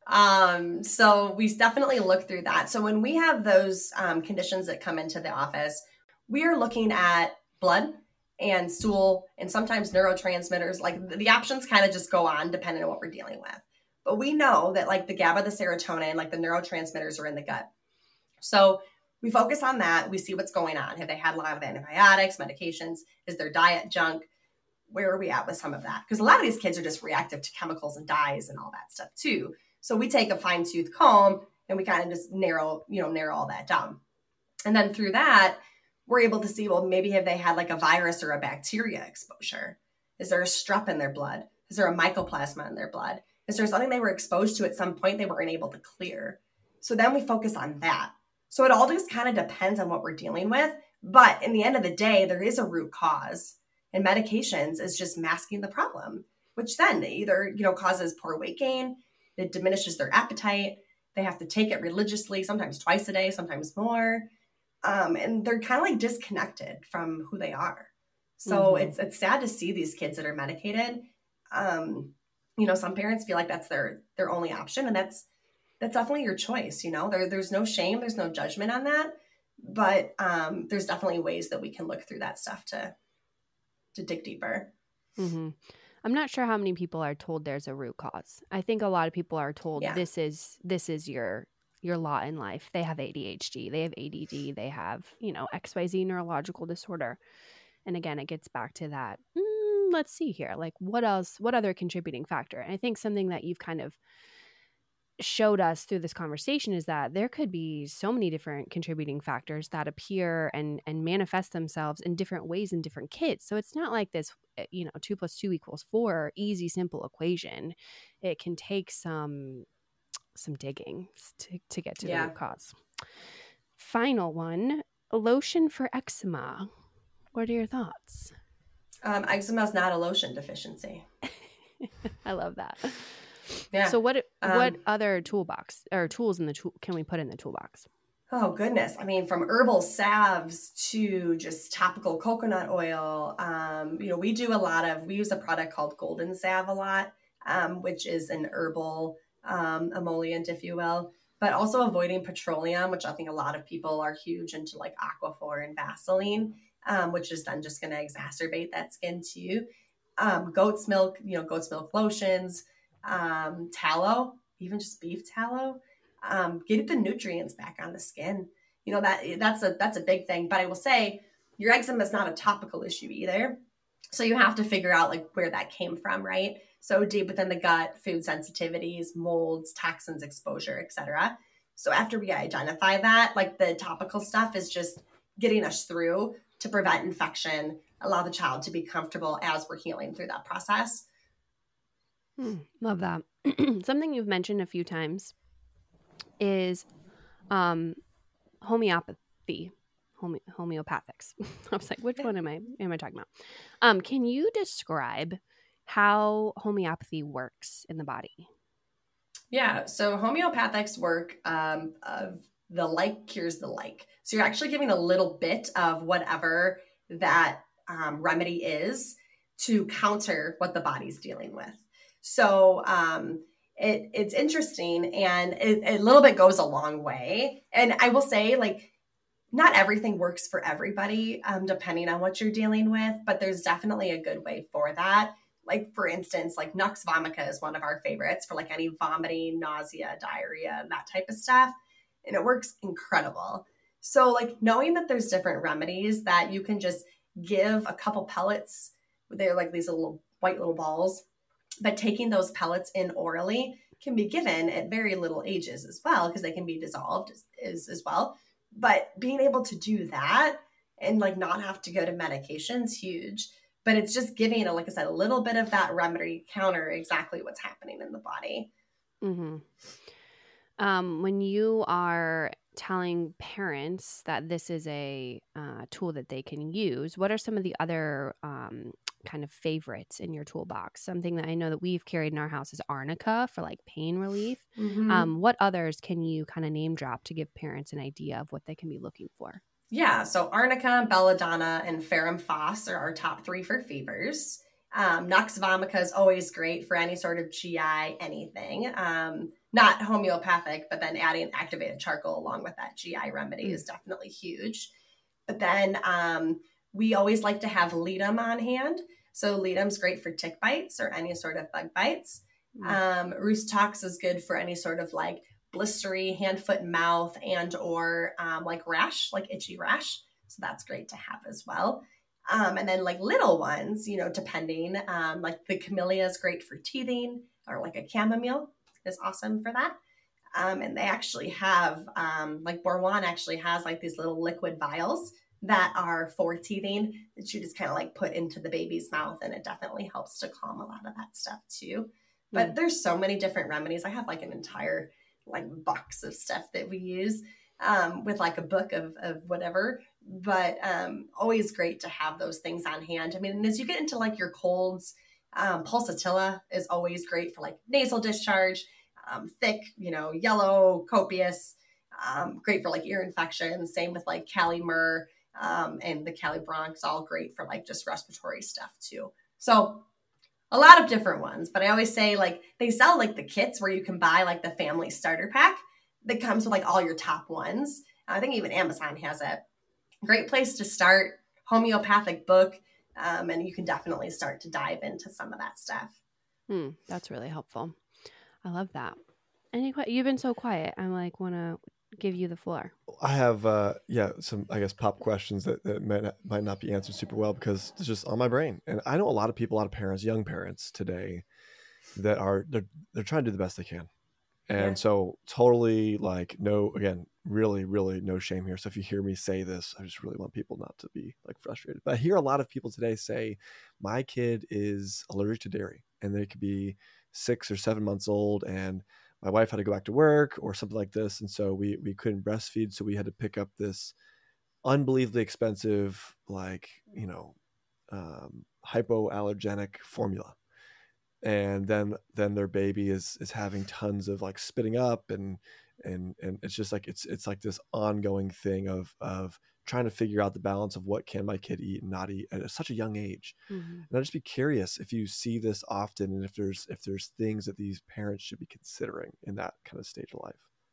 Um, so we definitely look through that. So when we have those um, conditions that come into the office, we are looking at blood and stool and sometimes neurotransmitters. Like the, the options kind of just go on depending on what we're dealing with. But we know that like the GABA, the serotonin, like the neurotransmitters are in the gut. So we focus on that. We see what's going on. Have they had a lot of antibiotics, medications? Is their diet junk? Where are we at with some of that? Because a lot of these kids are just reactive to chemicals and dyes and all that stuff too. So we take a fine tooth comb and we kind of just narrow, you know, narrow all that down. And then through that, we're able to see, well, maybe have they had like a virus or a bacteria exposure? Is there a strep in their blood? Is there a mycoplasma in their blood? Is there something they were exposed to at some point they weren't able to clear? So then we focus on that. So it all just kind of depends on what we're dealing with. But in the end of the day, there is a root cause. And medications is just masking the problem, which then either, you know, causes poor weight gain, it diminishes their appetite. They have to take it religiously, sometimes twice a day, sometimes more. Um, and they're kind of like disconnected from who they are. So mm-hmm. it's it's sad to see these kids that are medicated. Um, you know, some parents feel like that's their their only option, and that's that's definitely your choice. You know, there there's no shame, there's no judgment on that, but um, there's definitely ways that we can look through that stuff to to dig deeper. Mm-hmm. I'm not sure how many people are told there's a root cause. I think a lot of people are told yeah. this is this is your your lot in life. They have A D H D, they have A D D, they have, you know, X Y Z neurological disorder. And again, it gets back to that. Mm, let's see here. Like what else, what other contributing factor? And I think something that you've kind of showed us through this conversation is that there could be so many different contributing factors that appear and and manifest themselves in different ways in different kids. So it's not like this, you know, two plus two equals four, easy, simple equation. It can take some some digging to, to get to yeah. the root cause. Final one, lotion for eczema. What are your thoughts? Um, eczema is not a lotion deficiency. I love that. Yeah. So what what um, other toolbox or tools in the tool can we put in the toolbox? Oh goodness. I mean, from herbal salves to just topical coconut oil. Um, you know, we do a lot of, we use a product called Golden Salve a lot, um, which is an herbal um, emollient, if you will, but also avoiding petroleum, which I think a lot of people are huge into, like Aquaphor and Vaseline, um, which is then just going to exacerbate that skin too. Um, goat's milk, you know, goat's milk lotions, um, tallow, even just beef tallow, um, get the nutrients back on the skin. You know, that that's a, that's a big thing, but I will say your eczema is not a topical issue either. So you have to figure out like where that came from, right? So deep within the gut, food sensitivities, molds, toxins, exposure, et cetera. So after we identify that, like the topical stuff is just getting us through to prevent infection, allow the child to be comfortable as we're healing through that process. Hmm, love that. Something you've mentioned a few times is um, homeopathy, home- homeopathics. I was like, which one am I am I talking about? Um, can you describe how homeopathy works in the body? Yeah, so homeopathics work um, of the like cures the like. So you're actually giving a little bit of whatever that um, remedy is to counter what the body's dealing with. So um, it, it's interesting, and it, a little bit goes a long way. And I will say, like, not everything works for everybody, um, depending on what you're dealing with, but there's definitely a good way for that. Like, for instance, like Nux Vomica is one of our favorites for like any vomiting, nausea, diarrhea, that type of stuff. And it works incredible. So like knowing that there's different remedies that you can just give a couple pellets, they're like these little white little balls, but taking those pellets in orally can be given at very little ages as well, because they can be dissolved as, as, as well. But being able to do that and like not have to go to medication is huge. But it's just giving, like I said, a little bit of that remedy counter exactly what's happening in the body. Mm-hmm. Um, when you are telling parents that this is a uh, tool that they can use, what are some of the other um, kind of favorites in your toolbox? Something that I know that we've carried in our house is arnica for like pain relief. Mm-hmm. Um, what others can you kind of name drop to give parents an idea of what they can be looking for? Yeah, so arnica, belladonna, and ferrum phos are our top three for fevers. Um, Nux vomica is always great for any sort of G I anything. Um, not homeopathic, but then adding activated charcoal along with that G I remedy mm. is definitely huge. But then um, we always like to have Ledum on hand. So Ledum's great for tick bites or any sort of bug bites. Mm. Um, Rhus tox is good for any sort of like blistery hand, foot, and mouth, and or um, like rash, like itchy rash. So that's great to have as well. Um, and then like little ones, you know, depending, um, like the camellia is great for teething, or like a chamomile is awesome for that. Um, and they actually have, um, like Bourwan actually has like these little liquid vials that are for teething that you just kind of like put into the baby's mouth, and it definitely helps to calm a lot of that stuff too. But mm. there's so many different remedies. I have like an entire like box of stuff that we use um, with like a book of, of whatever. But um, always great to have those things on hand. I mean, and as you get into like your colds, um, Pulsatilla is always great for like nasal discharge, um, thick, you know, yellow, copious, um, great for like ear infections. Same with like Calimur um, and the Calibronx, all great for like just respiratory stuff too. So a lot of different ones, but I always say like they sell like the kits where you can buy like the family starter pack that comes with like all your top ones. I think even Amazon has it. Great place to start, homeopathic book, um, and you can definitely start to dive into some of that stuff. Hmm, that's really helpful. I love that. Any que- You've been so quiet. I'm like, want to give you the floor. I have, uh, yeah, some, I guess, pop questions that, that might, not, might not be answered super well because it's just on my brain. And I know a lot of people, a lot of parents, young parents today that are, they're, they're trying to do the best they can. And yeah. so totally like, no, again, really, really no shame here. So if you hear me say this, I just really want people not to be like frustrated. But I hear a lot of people today say, my kid is allergic to dairy, and they could be six or seven months old, and my wife had to go back to work or something like this. And so we, we couldn't breastfeed. So we had to pick up this unbelievably expensive, like, you know, um, hypoallergenic formula. And then, then their baby is, is having tons of like spitting up, and, and, and it's just like, it's, it's like this ongoing thing of, of trying to figure out the balance of what can my kid eat and not eat at such a young age. Mm-hmm. And I'd just be curious if you see this often, and if there's, if there's things that these parents should be considering in that kind of stage of life.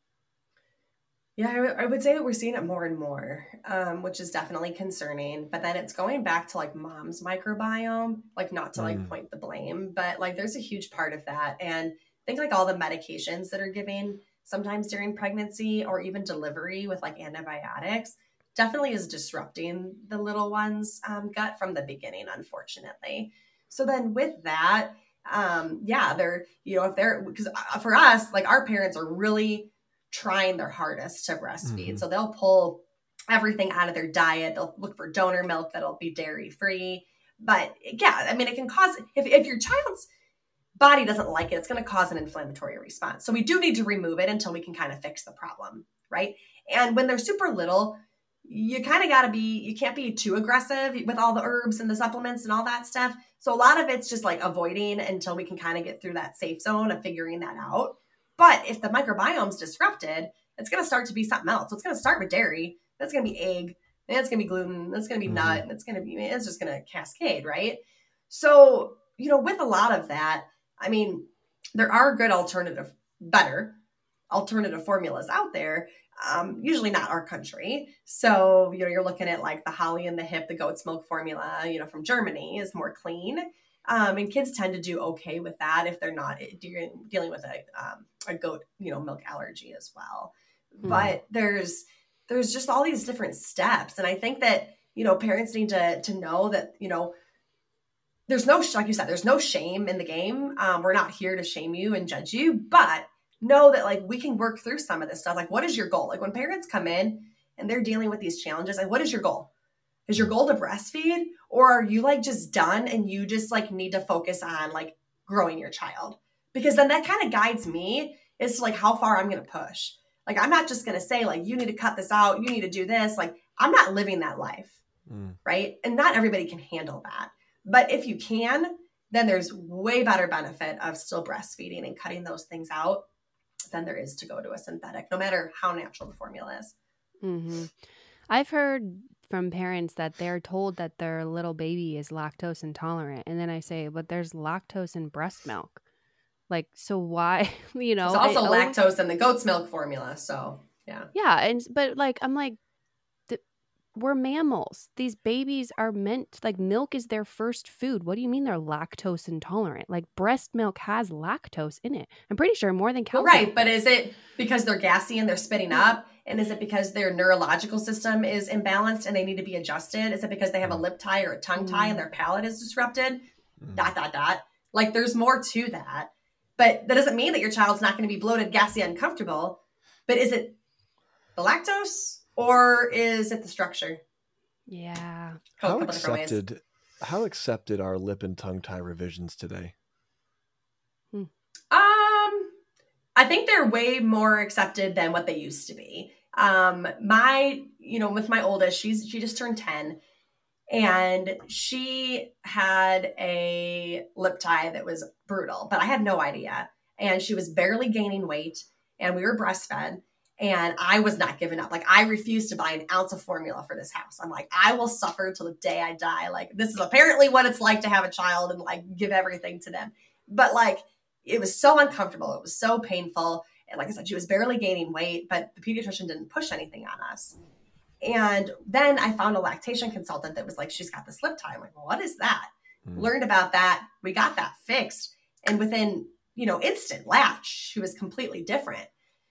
Yeah, I, w- I would say that we're seeing it more and more, um, which is definitely concerning. But then it's going back to like mom's microbiome, like not to like mm. point the blame, but like there's a huge part of that. And I think like all the medications that are giving sometimes during pregnancy or even delivery with like antibiotics definitely is disrupting the little one's um, gut from the beginning, unfortunately. So then with that, um, yeah, they're, you know, if they're, because for us, like our parents are really trying their hardest to breastfeed. Mm-hmm. So they'll pull everything out of their diet. They'll look for donor milk that'll be dairy free. But yeah, I mean, it can cause, if, if your child's body doesn't like it, it's going to cause an inflammatory response. So we do need to remove it until we can kind of fix the problem, right? And when they're super little, you kind of got to be, you can't be too aggressive with all the herbs and the supplements and all that stuff. So a lot of it's just like avoiding until we can kind of get through that safe zone of figuring that out. But if the microbiome's disrupted, it's going to start to be something else. So it's going to start with dairy. That's going to be egg. Then it's going to be gluten. That's going to be mm-hmm. nut. And it's going to be, it's just going to cascade, right? So, you know, with a lot of that, I mean, there are good alternative, better alternative formulas out there. Um, usually not our country. So, you know, you're looking at like the Holly and the Hip, the goat's milk formula, you know, from Germany is more clean. Um, and kids tend to do okay with that if they're not dealing, dealing with a, um, a goat, you know, milk allergy as well. Mm. But there's, there's just all these different steps. And I think that, you know, parents need to, to know that, you know, there's no, like you said, there's no shame in the game. Um, we're not here to shame you and judge you, but know that like we can work through some of this stuff. Like, what is your goal? Like when parents come in and they're dealing with these challenges, like what is your goal? Is your goal to breastfeed, or are you like just done and you just like need to focus on like growing your child? Because then that kind of guides me as to like how far I'm going to push. Like, I'm not just going to say like, you need to cut this out. You need to do this. Like, I'm not living that life. Mm. Right. And not everybody can handle that. But if you can, then there's way better benefit of still breastfeeding and cutting those things out than there is to go to a synthetic, no matter how natural the formula is. Mm-hmm. I've heard from parents that they're told that their little baby is lactose intolerant. And then I say, but there's lactose in breast milk. Like, so why, you know? There's also I, lactose in the goat's milk formula. So, yeah. Yeah. And, but like, I'm like, th- we're mammals. These babies are meant, like, milk is their first food. What do you mean they're lactose intolerant? Like, breast milk has lactose in it. I'm pretty sure more than calcium. Well, right. But is it because they're gassy and they're spitting up? And is it because their neurological system is imbalanced and they need to be adjusted? Is it because they have a lip tie or a tongue tie mm. and their palate is disrupted? Mm. Dot, dot, dot. Like, there's more to that. But that doesn't mean that your child's not going to be bloated, gassy, uncomfortable. But is it the lactose or is it the structure? Yeah. How accepted, how accepted are lip and tongue tie revisions today? Hmm. Um, I think they're way more accepted than what they used to be. Um, my, you know, with my oldest, she's she just turned ten. And she had a lip tie that was brutal, but I had no idea. And she was barely gaining weight and we were breastfed and I was not giving up. Like, I refused to buy an ounce of formula for this house. I'm like, I will suffer till the day I die. Like, this is apparently what it's like to have a child and like give everything to them. But like, it was so uncomfortable. It was so painful. And like I said, she was barely gaining weight, but the pediatrician didn't push anything on us. And then I found a lactation consultant that was like, she's got this lip tie. I'm like, well, what is that? Mm. Learned about that. We got that fixed. And within, you know, instant latch, she was completely different.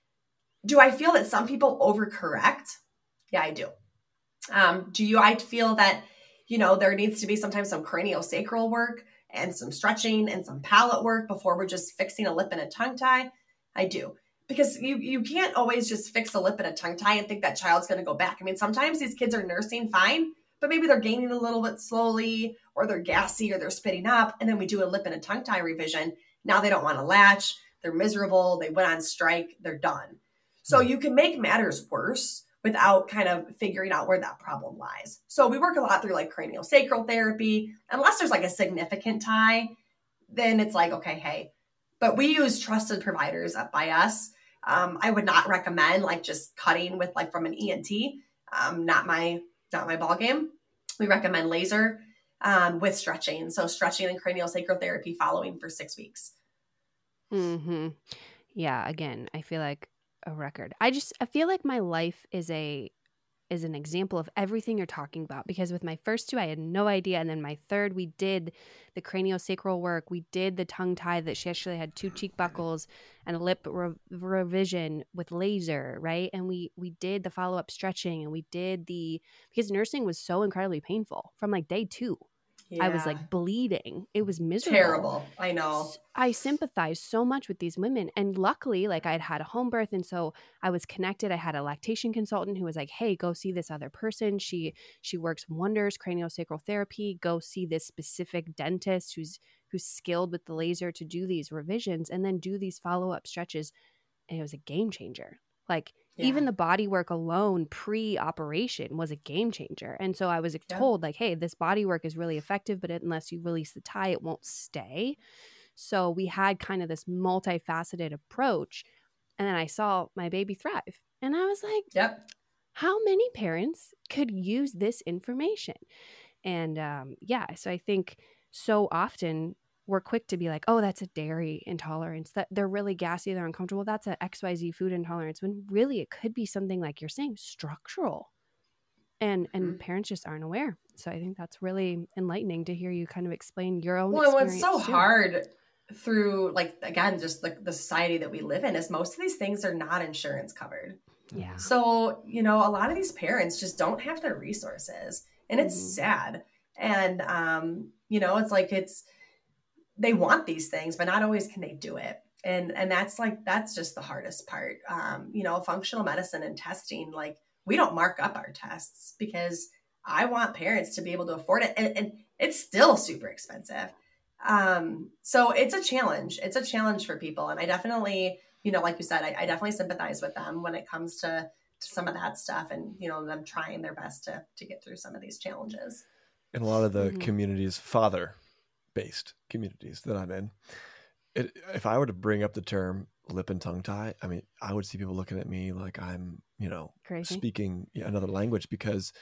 Do I feel that some people overcorrect? Yeah, I do. Um, do you, I feel that, you know, there needs to be sometimes some craniosacral work and some stretching and some palate work before we're just fixing a lip and a tongue tie? I do. Because you you can't always just fix a lip and a tongue tie and think that child's going to go back. I mean, sometimes these kids are nursing fine, but maybe they're gaining a little bit slowly or they're gassy or they're spitting up. And then we do a lip and a tongue tie revision. Now they don't want to latch. They're miserable. They went on strike. They're done. So you can make matters worse without kind of figuring out where that problem lies. So we work a lot through like craniosacral therapy. Unless there's like a significant tie, then it's like, okay, hey. But we use trusted providers up by us. Um, I would not recommend like just cutting with like from an E N T. Um, not my not my ball game. We recommend laser um, with stretching. So stretching and craniosacral therapy following for six weeks. Mm-hmm. Yeah. Again, I feel like a record. I just I feel like my life is a is an example of everything you're talking about, because with my first two, I had no idea. And then my third, we did the craniosacral work. We did the tongue tie that she actually had two cheek buckles and a lip re- revision with laser, right? And we we did the follow-up stretching and we did the, because nursing was so incredibly painful from like day two. Yeah. I was like bleeding. It was miserable. Terrible. I know. I sympathize so much with these women. And luckily, like I had had a home birth. And so I was connected. I had a lactation consultant who was like, hey, go see this other person. She she works wonders, craniosacral therapy. Go see this specific dentist who's who's skilled with the laser to do these revisions and then do these follow-up stretches. And it was a game changer. Like yeah. even the body work alone pre-operation was a game changer. And so I was yeah. told like, hey, this body work is really effective, but unless you release the tie, it won't stay. So we had kind of this multifaceted approach. And then I saw my baby thrive. And I was like, yep. how many parents could use this information? And um, yeah, so I think so often we're quick to be like, oh, that's a dairy intolerance. That they're really gassy, they're uncomfortable. That's a X Y Z food intolerance. When really it could be something like you're saying, structural. And and mm-hmm. parents just aren't aware. So I think that's really enlightening to hear you kind of explain your own well, experience. Well, what's so too. hard through, like, again, just the, the society that we live in is most of these things are not insurance covered. Yeah. So, you know, a lot of these parents just don't have the resources. And it's mm-hmm. sad. And, um, you know, it's like it's, they want these things, but not always can they do it. And and that's like, that's just the hardest part. Um, you know, functional medicine and testing, like we don't mark up our tests because I want parents to be able to afford it. And, and it's still super expensive. Um, so it's a challenge. It's a challenge for people. And I definitely, you know, like you said, I, I definitely sympathize with them when it comes to, to some of that stuff and, you know, them trying their best to, to get through some of these challenges. In a lot of the mm-hmm. communities, father based communities that I'm in, it, if I were to bring up the term lip and tongue tie, I mean, I would see people looking at me like I'm, you know, crazy. Speaking another language, because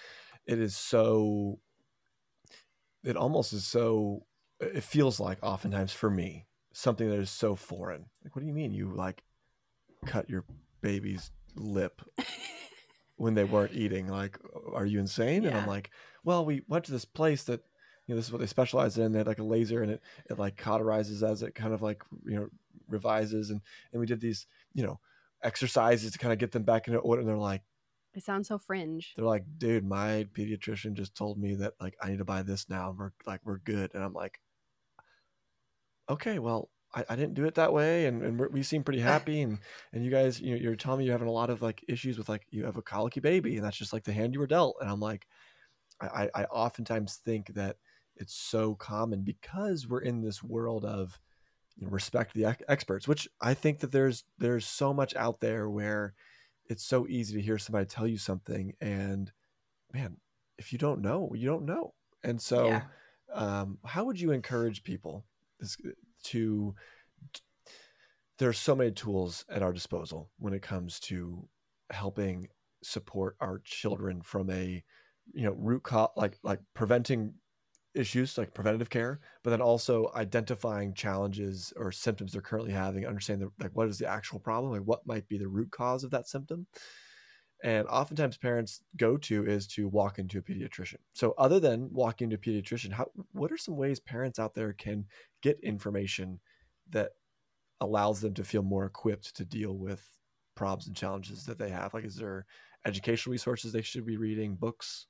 it is so, it almost is so, it feels like oftentimes for me, something that is so foreign. Like, what do you mean you like cut your baby's lip when they weren't eating? Like, are you insane? Yeah. And I'm like, well, we went to this place that, you know, this is what they specialize in. They had like a laser, and it, it like cauterizes as it kind of like, you know, revises. And, and we did these, you know, exercises to kind of get them back into order. And they're like, it sounds so fringe. They're like, dude, my pediatrician just told me that like, I need to buy this now. We're like, we're good. And I'm like, okay, well, I, I didn't do it that way. And, and we're, we seem pretty happy. And, and you guys, you know, you're telling me you're having a lot of like issues with like, you have a colicky baby, and that's just like the hand you were dealt. And I'm like, I, I oftentimes think that it's so common because we're in this world of, you know, respect the ex- experts, which I think that there's, there's so much out there where it's so easy to hear somebody tell you something, and man, if you don't know, you don't know. And so, yeah. um, how would you encourage people to, there's so many tools at our disposal when it comes to helping support our children from a, you know, root cause, like, like preventing issues like preventative care, but then also identifying challenges or symptoms they're currently having, understanding the, like what is the actual problem, like what might be the root cause of that symptom. And oftentimes parents go to is to walk into a pediatrician. So other than walking into a pediatrician, how, what are some ways parents out there can get information that allows them to feel more equipped to deal with problems and challenges that they have? Like, is there educational resources they should be reading, books?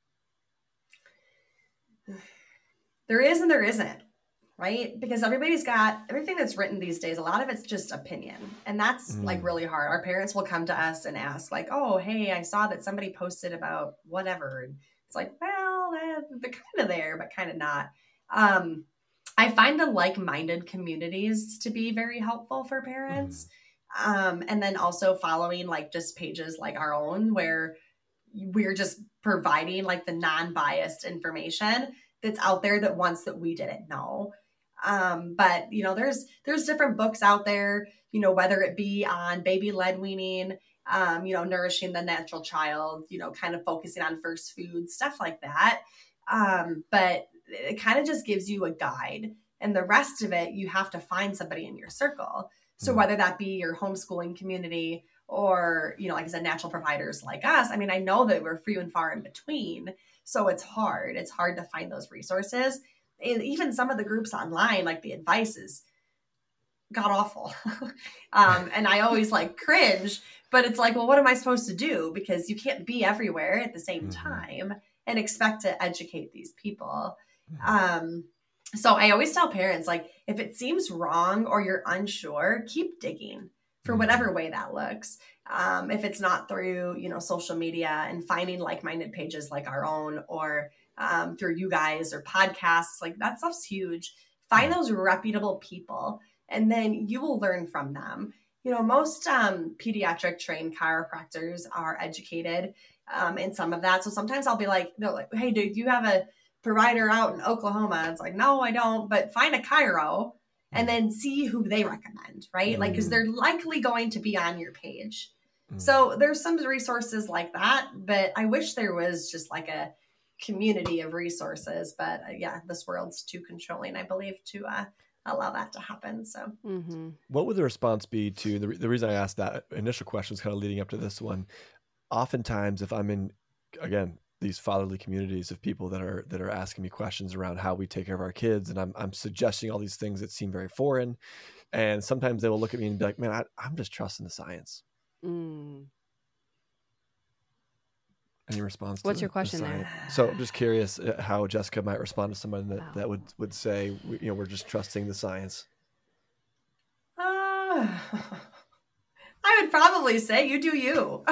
There is and there isn't, right? Because everybody's got everything that's written these days. A lot of it's just opinion. And that's mm. like really hard. Our parents will come to us and ask like, oh, hey, I saw that somebody posted about whatever. And it's like, well, they're kind of there, but kind of not. Um, I find the like-minded communities to be very helpful for parents. Mm. Um, and then also following like just pages like our own, where we're just providing like the non-biased information that's out there that ones that we didn't know. Um, but you know, there's, there's different books out there, you know, whether it be on baby-led weaning, um, you know, nourishing the natural child, you know, kind of focusing on first food, stuff like that. Um, but it kind of just gives you a guide, and the rest of it, you have to find somebody in your circle. So whether that be your homeschooling community or, you know, like I said, natural providers like us, I mean, I know that we're few and far in between. So it's hard. It's hard to find those resources. And even some of the groups online, like the advice is god awful. um, and I always like cringe, but it's like, well, what am I supposed to do? Because you can't be everywhere at the same mm-hmm. time and expect to educate these people. Mm-hmm. Um, so I always tell parents, like, if it seems wrong or you're unsure, keep digging for whatever way that looks. Um, if it's not through, you know, social media and finding like-minded pages like our own, or um, through you guys or podcasts, like that stuff's huge. Find those reputable people, and then you will learn from them. You know, most um, pediatric trained chiropractors are educated um, in some of that. So sometimes I'll be like, they're like, hey, dude, you have a provider out in Oklahoma? It's like, no, I don't, but find a chiro and then see who they recommend, right? Mm. Like, because they're likely going to be on your page. Mm. So there's some resources like that, but I wish there was just like a community of resources. But uh, yeah, this world's too controlling, I believe, to uh, allow that to happen. So mm-hmm. What would the response be to, the, the reason I asked that initial question was kind of leading up to this one. Oftentimes, if I'm in, again, these fatherly communities of people that are that are asking me questions around how we take care of our kids, and I'm I'm suggesting all these things that seem very foreign, and sometimes they will look at me and be like, "Man, I, I'm just trusting the science." Mm. Any response? What's to your question the there? So I'm just curious how Jessica might respond to someone that, wow. that would would say, you know, we're just trusting the science. Uh, I would probably say you do you.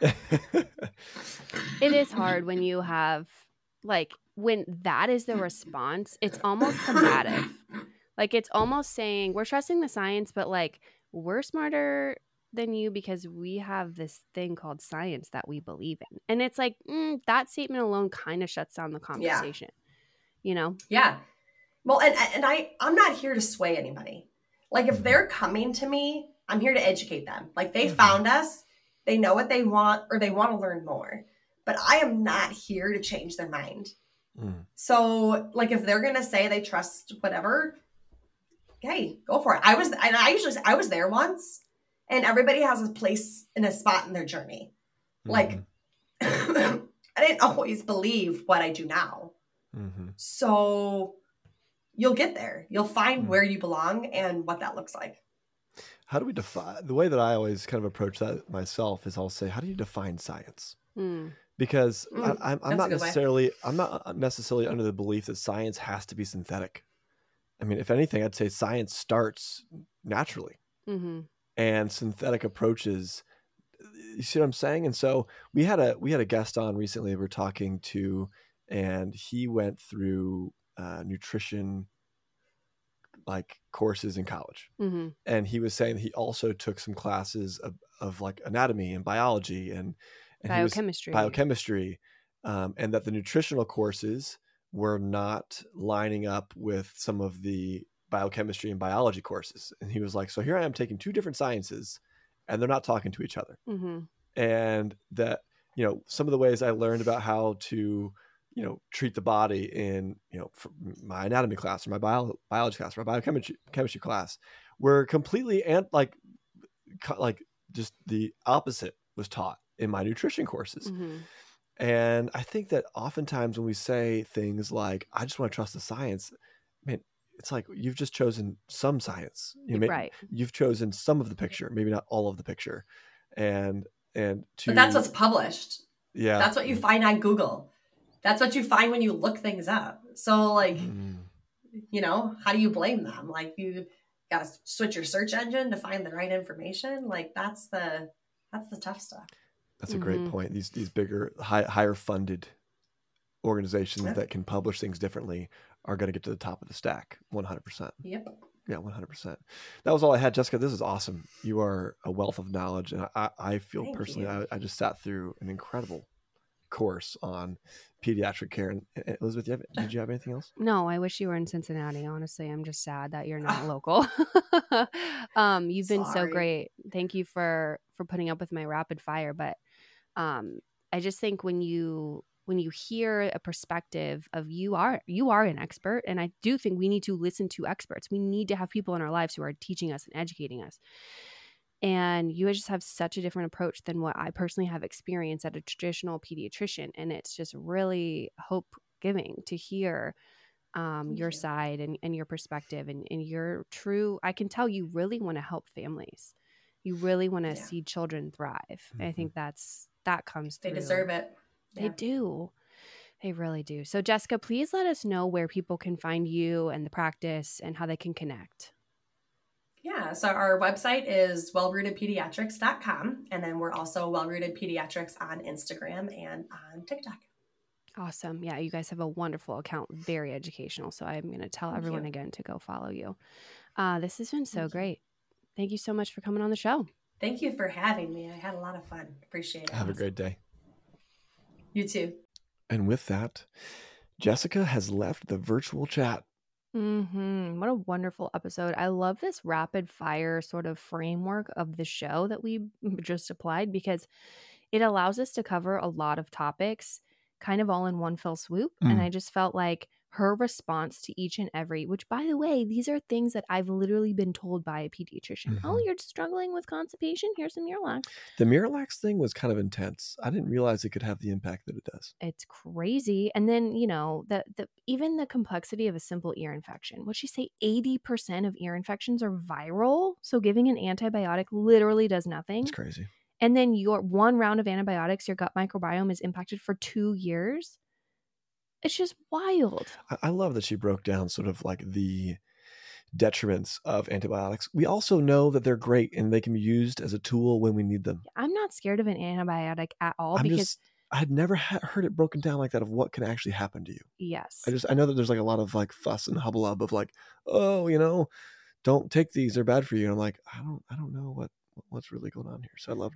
It is hard when you have, like, when that is the response, it's almost combative. Like, it's almost saying, we're trusting the science, but, like, we're smarter than you because we have this thing called science that we believe in. And it's like, mm, that statement alone kind of shuts down the conversation, yeah. you know? Yeah. Well, and, and I, I'm not here to sway anybody. Like, if they're coming to me, I'm here to educate them. Like, they found us, they know what they want, or they want to learn more. but I am not here to change their mind. Mm. So like, if they're going to say they trust whatever, hey, go for it. I was, and I usually, I was there once, and everybody has a place and a spot in their journey. Like, Mm-hmm. I didn't always believe what I do now. Mm-hmm. So you'll get there. You'll find Mm. where you belong and what that looks like. How do we define, the way that I always kind of approach that myself is I'll say, how do you define science? Mm. Because Mm, I, I'm, I'm that's a not good way. necessarily, I'm not necessarily under the belief that science has to be synthetic. I mean, if anything, I'd say science starts naturally, Mm-hmm. and synthetic approaches, you see what I'm saying? And so we had a, we had a guest on recently we were talking to, and he went through uh, nutrition like courses in college. Mm-hmm. And he was saying that he also took some classes of, of like anatomy and biology and, and he was- Biochemistry. biochemistry, um, and that the nutritional courses were not lining up with some of the biochemistry and biology courses. And he was like, so here I am taking two different sciences and they're not talking to each other. Mm-hmm. And that, you know, some of the ways I learned about how to, you know, treat the body in, you know, my anatomy class or my bio, biology class or my biochemistry chemistry class were completely and like, like just the opposite was taught in my nutrition courses. Mm-hmm. And I think that oftentimes when we say things like, I just want to trust the science, I mean, it's like, you've just chosen some science, you know, Right. you've chosen some of the picture, maybe not all of the picture. And, and to, But that's what's published. yeah, That's what you find on Google. That's what you find when you look things up. So like, mm, you know, how do you blame them? Like, you got to switch your search engine to find the right information. Like, that's the, that's the tough stuff. that's a great Mhm. point. These, these bigger, high, higher funded organizations Yeah. that can publish things differently are going to get to the top of the stack. one hundred percent. Yep. Yeah, one hundred percent. That was all I had, Jessica. This is awesome. You are a wealth of knowledge. And I, I feel Thank personally, you. I, I just sat through an incredible course on pediatric care. And and Elizabeth, you have, did you have anything else? No, I wish you were in Cincinnati. Honestly, I'm just sad that you're not local. um, you've been so Sorry. great. Thank you for for putting up with my rapid fire. But um, I just think when you when you hear a perspective of you are you are an expert, and I do think we need to listen to experts. We need to have people in our lives who are teaching us and educating us. And you just have such a different approach than what I personally have experienced at a traditional pediatrician. And it's just really hope giving to hear um, Thank your you. side and, and your perspective and, and your true, I can tell you really want to help families. You really want to Yeah. see children thrive. And I Mhm. think that's, that comes They through. deserve it. They Yeah. do. They really do. So Jessica, please let us know where people can find you and the practice and how they can connect. Yeah, so our website is well rooted pediatrics dot com, and then we're also Well Rooted Pediatrics on Instagram and on TikTok. Awesome. Yeah, you guys have a wonderful account, very educational. So I'm going to tell Thank everyone you. again to go follow you. Uh, this has been so Thank you. great. Thank you so much for coming on the show. Thank you for having me. I had a lot of fun. Appreciate it. Have a great day. You too. And with that, Jessica has left the virtual chat. Mm-hmm. What a wonderful episode. I love this rapid fire sort of framework of the show that we just applied because it allows us to cover a lot of topics kind of all in one fell swoop. Mm. And I just felt like her response to each and every, which by the way, these are things that I've literally been told by a pediatrician. Mhm. Oh, you're struggling with constipation? Here's some Miralax. The Miralax thing was kind of intense. I didn't realize it could have the impact that it does. It's crazy. And then, you know, the the even the complexity of a simple ear infection. Would she say eighty percent of ear infections are viral? So giving an antibiotic literally does nothing. It's crazy. And then your one round of antibiotics, your gut microbiome is impacted for two years. It's just wild. I, I love that she broke down sort of like the detriments of antibiotics. We also know that they're great and they can be used as a tool when we need them. I'm not scared of an antibiotic at all I'm because just, I had never ha- heard it broken down like that of what can actually happen to you. yes. I just, I know that there's like a lot of like fuss and hubbub of like, oh, you know, don't take these, they're bad for you. And I'm like, I don't, I don't know what, what's really going on here. So I loved that.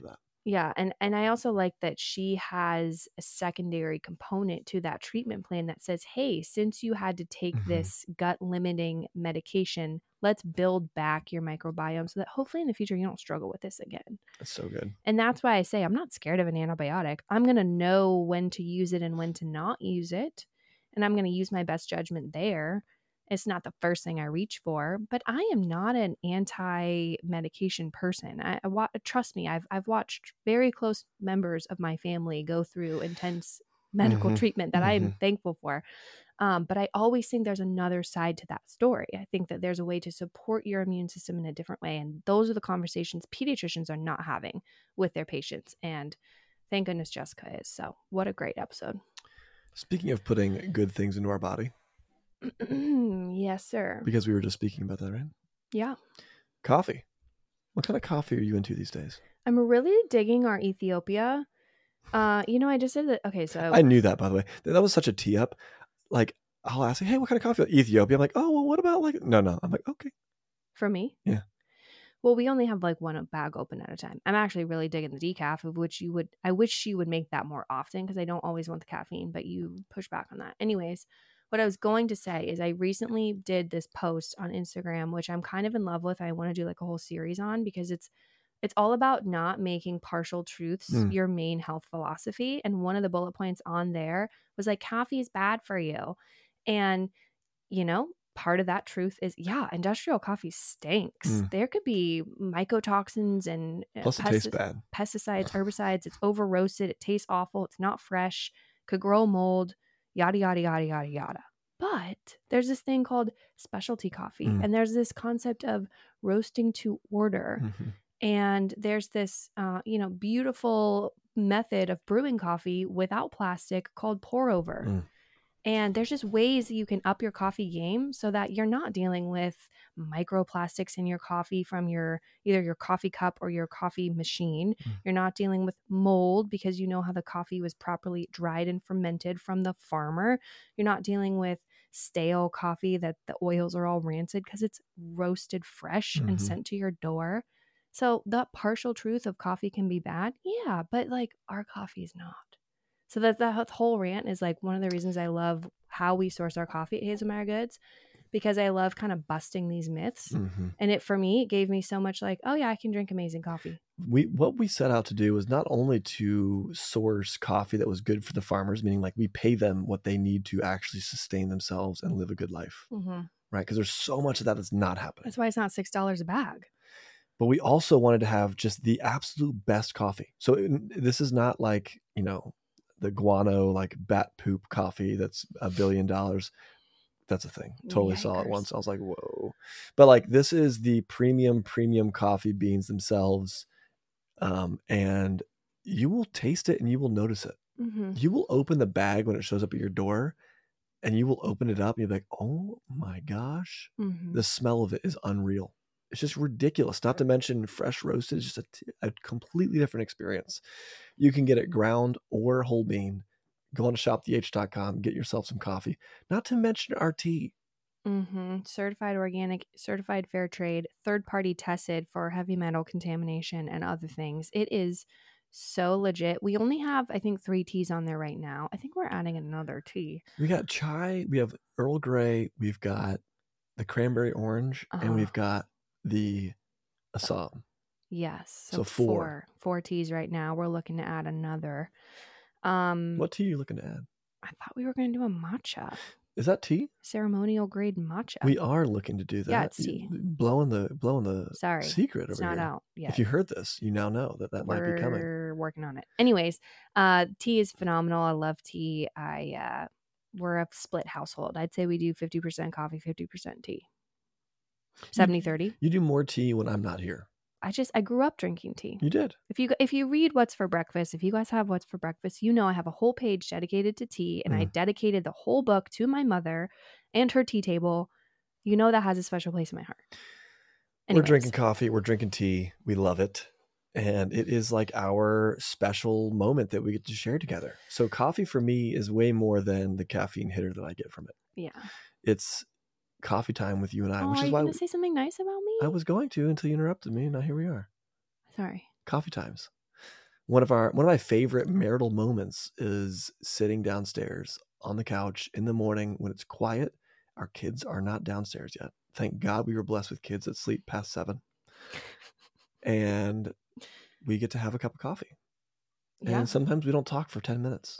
Yeah, and and I also like that she has a secondary component to that treatment plan that says, hey, since you had to take Mhm. this gut limiting medication, let's build back your microbiome so that hopefully in the future you don't struggle with this again. That's so good. And that's why I say I'm not scared of an antibiotic. I'm going to know when to use it and when to not use it. And I'm going to use my best judgment there. It's not the first thing I reach for, but I am not an anti-medication person. I, I wa- trust me, I've I've watched very close members of my family go through intense medical Mhm. treatment that I am Mhm. thankful for. Um, but I always think there's another side to that story. I think that there's a way to support your immune system in a different way. And those are the conversations pediatricians are not having with their patients. And thank goodness Jessica is. So what a great episode. Speaking of putting good things into our body, Yes, sir. because we were just speaking about that, right? Yeah. Coffee. What kind of coffee are you into these days? I'm really digging our Ethiopia. Uh, you know, I just said that. Okay, so I knew that, by the way. That was such a tee up. Like, I'll ask, hey, what kind of coffee? Ethiopia. I'm like, oh, well, what about like, no, no. I'm like, okay. for me, Yeah. Well, we only have like one bag open at a time. I'm actually really digging the decaf, of which you would, I wish she would make that more often because I don't always want the caffeine, but you push back on that. Anyways, what I was going to say is I recently did this post on Instagram, which I'm kind of in love with. I want to do like a whole series on because it's, it's all about not making partial truths Mm. your main health philosophy. And one of the bullet points on there was like, coffee is bad for you. And, you know, part of that truth is, yeah, industrial coffee stinks. Mm. There could be mycotoxins and uh, Plus, it tastes bad. pesticides, herbicides. It's over roasted. It tastes awful. It's not fresh. Could grow mold. Yada yada yada yada yada. But there's this thing called specialty coffee, Mm. and there's this concept of roasting to order, Mhm. and there's this, uh, you know, beautiful method of brewing coffee without plastic called pour over. Mm. And there's just ways that you can up your coffee game so that you're not dealing with microplastics in your coffee from your either your coffee cup or your coffee machine. Mm. You're not dealing with mold because you know how the coffee was properly dried and fermented from the farmer. You're not dealing with stale coffee that the oils are all rancid because it's roasted fresh and Mhm. sent to your door. So the partial truth of coffee can be bad. Yeah, but like our coffee is not. So that that whole rant is like one of the reasons I love how we source our coffee at Hazelmeyer Goods, because I love kind of busting these myths. Mhm. And it, for me, it gave me so much like, oh yeah, I can drink amazing coffee. We what we set out to do was not only to source coffee that was good for the farmers, meaning like we pay them what they need to actually sustain themselves and live a good life, Mm-hmm. right? Because there's so much of that that's not happening. That's why it's not six dollars a bag. But we also wanted to have just the absolute best coffee. So it, this is not like, you know, the guano, like bat poop coffee that's a billion dollars. That's a thing. Totally saw it Yikers. once. I was like, whoa. But like, this is the premium, premium coffee beans themselves. Um, and you will taste it and you will notice it. Mm-hmm. You will open the bag when it shows up at your door and you will open it up and you'll be like, oh my gosh, Mm-hmm. the smell of it is unreal. It's just ridiculous. Not to mention fresh roasted is just a, t- a completely different experience. You can get it ground or whole bean. Go on to shop the h dot com, get yourself some coffee. Not to mention our tea. Mm-hmm. Certified organic, certified fair trade, third party tested for heavy metal contamination and other things. It is so legit. We only have, I think, three teas on there right now. I think we're adding another tea. We got chai, we have Earl Grey, we've got the cranberry orange, Uh-huh. and we've got the Assam. Yes. So, So four. four. Four teas right now. We're looking to add another. Um, What tea are you looking to add? I thought we were going to do a matcha. Is that tea? Ceremonial grade matcha. We are looking to do that. Yeah, it's tea. Blowing the blowing the Sorry, secret it's over not here. out yet. If you heard this, you now know that that we're might be coming. We're working on it. Anyways, uh, tea is phenomenal. I love tea. I uh, we're a split household. I'd say we do fifty percent coffee, fifty percent tea. seventy thirty. You do more tea when I'm not here. I just I grew up drinking tea. You did. If you if you read What's for Breakfast, if you guys have What's for Breakfast, you know I have a whole page dedicated to tea, and Mm. I dedicated the whole book to my mother and her tea table. You know that has a special place in my heart. Anyways. We're drinking coffee. We're drinking tea. We love it. And it is like our special moment that we get to share together. So coffee for me is way more than the caffeine hitter that I get from it. Yeah. It's coffee time with you and I, Oh, which are is you why going to say something nice about me? I was going to until you interrupted me. And now here we are. Sorry. Coffee times. One of our one of my favorite marital moments is sitting downstairs on the couch in the morning when it's quiet. Our kids are not downstairs yet. Thank God we were blessed with kids that sleep past seven. And we get to have a cup of coffee. Yeah. And sometimes we don't talk for ten minutes.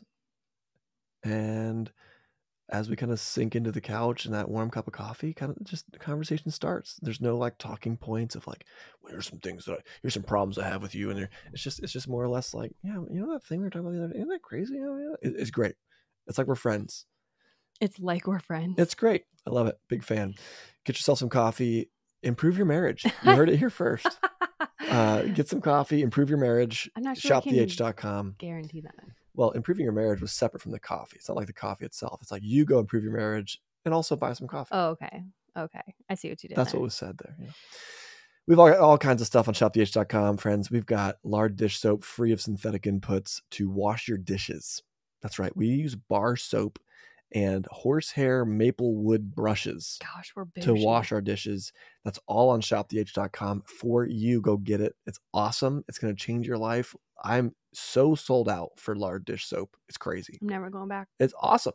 And as we kind of sink into the couch and that warm cup of coffee, kind of just the conversation starts. There's no like talking points of like, well, here's some things that I, here's some problems I have with you. And there, it's just, it's just more or less like, yeah, you know, that thing we were talking about the other day, isn't that crazy? Oh, yeah. It, it's great. It's like we're friends. It's like we're friends. It's great. I love it. Big fan. Get yourself some coffee, improve your marriage. You heard it here first. Uh, get some coffee, improve your marriage. I'm not sure shop the h dot com. Guarantee that. Well, improving your marriage was separate from the coffee. It's not like the coffee itself. It's like you go improve your marriage and also buy some coffee. Oh, okay. Okay. I see what you did. That's there. what was said there. Yeah. We've all got all kinds of stuff on shop the h dot com, friends. We've got Lard dish soap free of synthetic inputs to wash your dishes. That's right. We use bar soap and horsehair maple wood brushes Gosh, we're big to wash our dishes. That's all on shop the h dot com for you. Go get it. It's awesome. It's going to change your life. I'm so sold out for Lard dish soap. It's crazy. I'm never going back. It's awesome.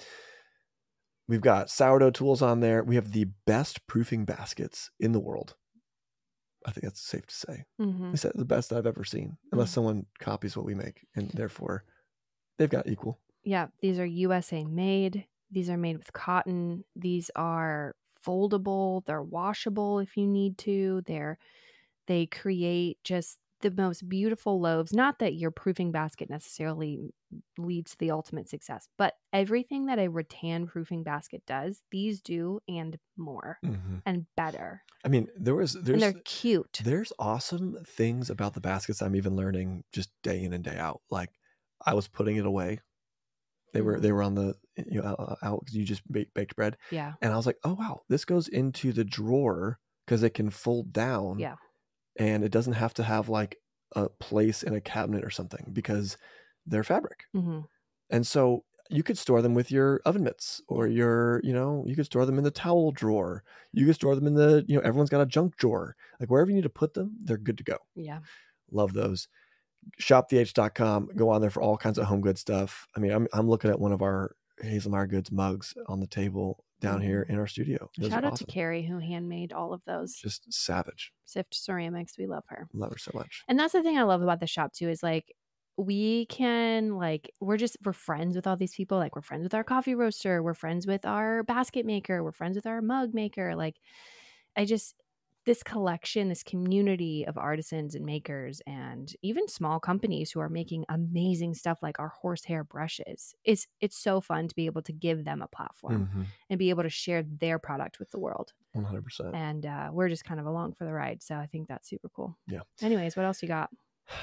We've got sourdough tools on there. We have the best proofing baskets in the world. I think that's safe to say. Mm-hmm. It's the best I've ever seen, unless Mm-hmm. someone copies what we make, and therefore they've got equal. Yeah, these are U S A made. These are made with cotton. These are foldable. They're washable if you need to. They're they create just the most beautiful loaves. Not that your proofing basket necessarily leads to the ultimate success, but everything that a rattan proofing basket does, these do and more Mm-hmm. and better. I mean, there was there's And they're cute. There's awesome things about the baskets I'm even learning just day in and day out. Like I was putting it away. They were Mhm. they were on the you know out because you just bake, baked bread, Yeah. and I was like, oh wow, this goes into the drawer because it can fold down. Yeah. And it doesn't have to have like a place in a cabinet or something because they're fabric. Mm-hmm. And so you could store them with your oven mitts or your, you know, you could store them in the towel drawer. You could store them in the, you know, everyone's got a junk drawer. Like wherever you need to put them, they're good to go. Yeah. Love those. shop the h dot com. Go on there for all kinds of home good stuff. I mean, I'm I'm looking at one of our Hazelmeyer Goods mugs on the table down Mhm. here in our studio. Those Shout are out awesome. to Carrie who handmade all of those. Just savage. Sift Ceramics. We love her. Love her so much. And that's the thing I love about the shop too, is like we can like we're just we're friends with all these people. Like we're friends with our coffee roaster, we're friends with our basket maker, we're friends with our mug maker. Like I just this collection, this community of artisans and makers and even small companies who are making amazing stuff like our horsehair brushes. It's it's so fun to be able to give them a platform Mm-hmm. and be able to share their product with the world. one hundred percent. And uh, we're just kind of along for the ride. So I think that's super cool. Yeah. Anyways, what else you got?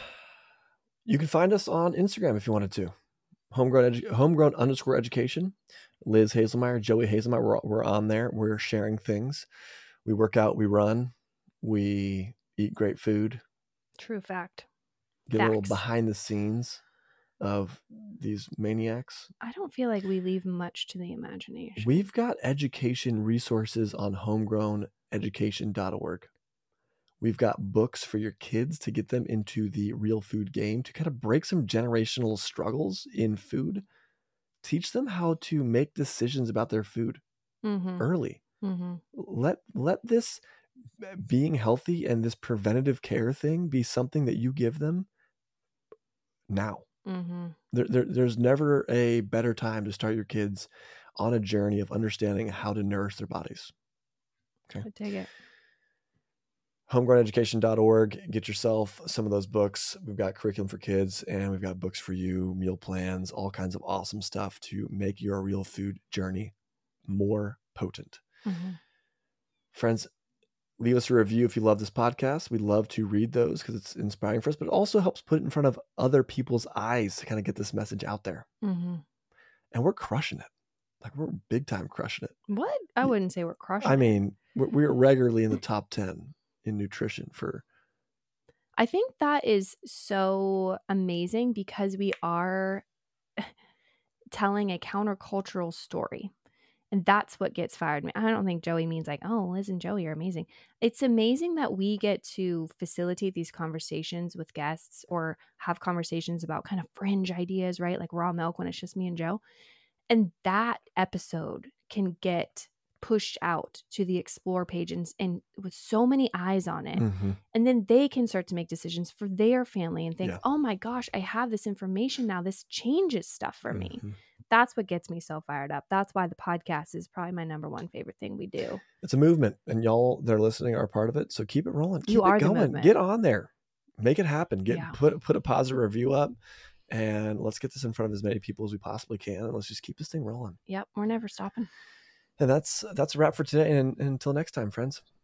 You can find us on Instagram if you wanted to. Homegrown, edu- homegrown underscore education. Liz Hazelmeyer, Joey Hazelmeyer, we're, we're on there. We're sharing things. We work out, we run, we eat great food, True fact. get a little Facts. behind the scenes of these maniacs. I don't feel like we leave much to the imagination. We've got education resources on homegrown education dot org. We've got books for your kids to get them into the real food game, to kind of break some generational struggles in food. Teach them how to make decisions about their food Mm-hmm. early. Mm-hmm. Let let this being healthy and this preventative care thing be something that you give them now. Mm-hmm. There, there, there's never a better time to start your kids on a journey of understanding how to nourish their bodies. Okay. I dig it. homegrown education dot org. Get yourself some of those books. We've got curriculum for kids and we've got books for you, meal plans, all kinds of awesome stuff to make your real food journey more potent. Mm-hmm. Friends, leave us a review if you love this podcast. We love to read those because it's inspiring for us, but it also helps put it in front of other people's eyes to kind of get this message out there. Mm-hmm. And we're crushing it. Like we're big time crushing it. What? I wouldn't say we're crushing I it. mean, we're, we're regularly in the top ten in nutrition for. I think that is so amazing because we are telling a countercultural story. And that's what gets fired me. I don't think Joey means like, oh, Liz and Joey are amazing. It's amazing that we get to facilitate these conversations with guests or have conversations about kind of fringe ideas, right? Like raw milk when it's just me and Joe. And that episode can get pushed out to the explore page and, and with so many eyes on it. Mm-hmm. And then they can start to make decisions for their family and think, Yeah. oh my gosh, I have this information now. This changes stuff for Mm-hmm. me. That's what gets me so fired up. That's why the podcast is probably my number one favorite thing we do. It's a movement, and y'all that are listening are part of it. So keep it rolling. Keep You are it the going. movement. Get on there. Make it happen. Get Yeah. put put a positive review up, and let's get this in front of as many people as we possibly can, and let's just keep this thing rolling. Yep, we're never stopping. And that's that's a wrap for today. And, and until next time, friends.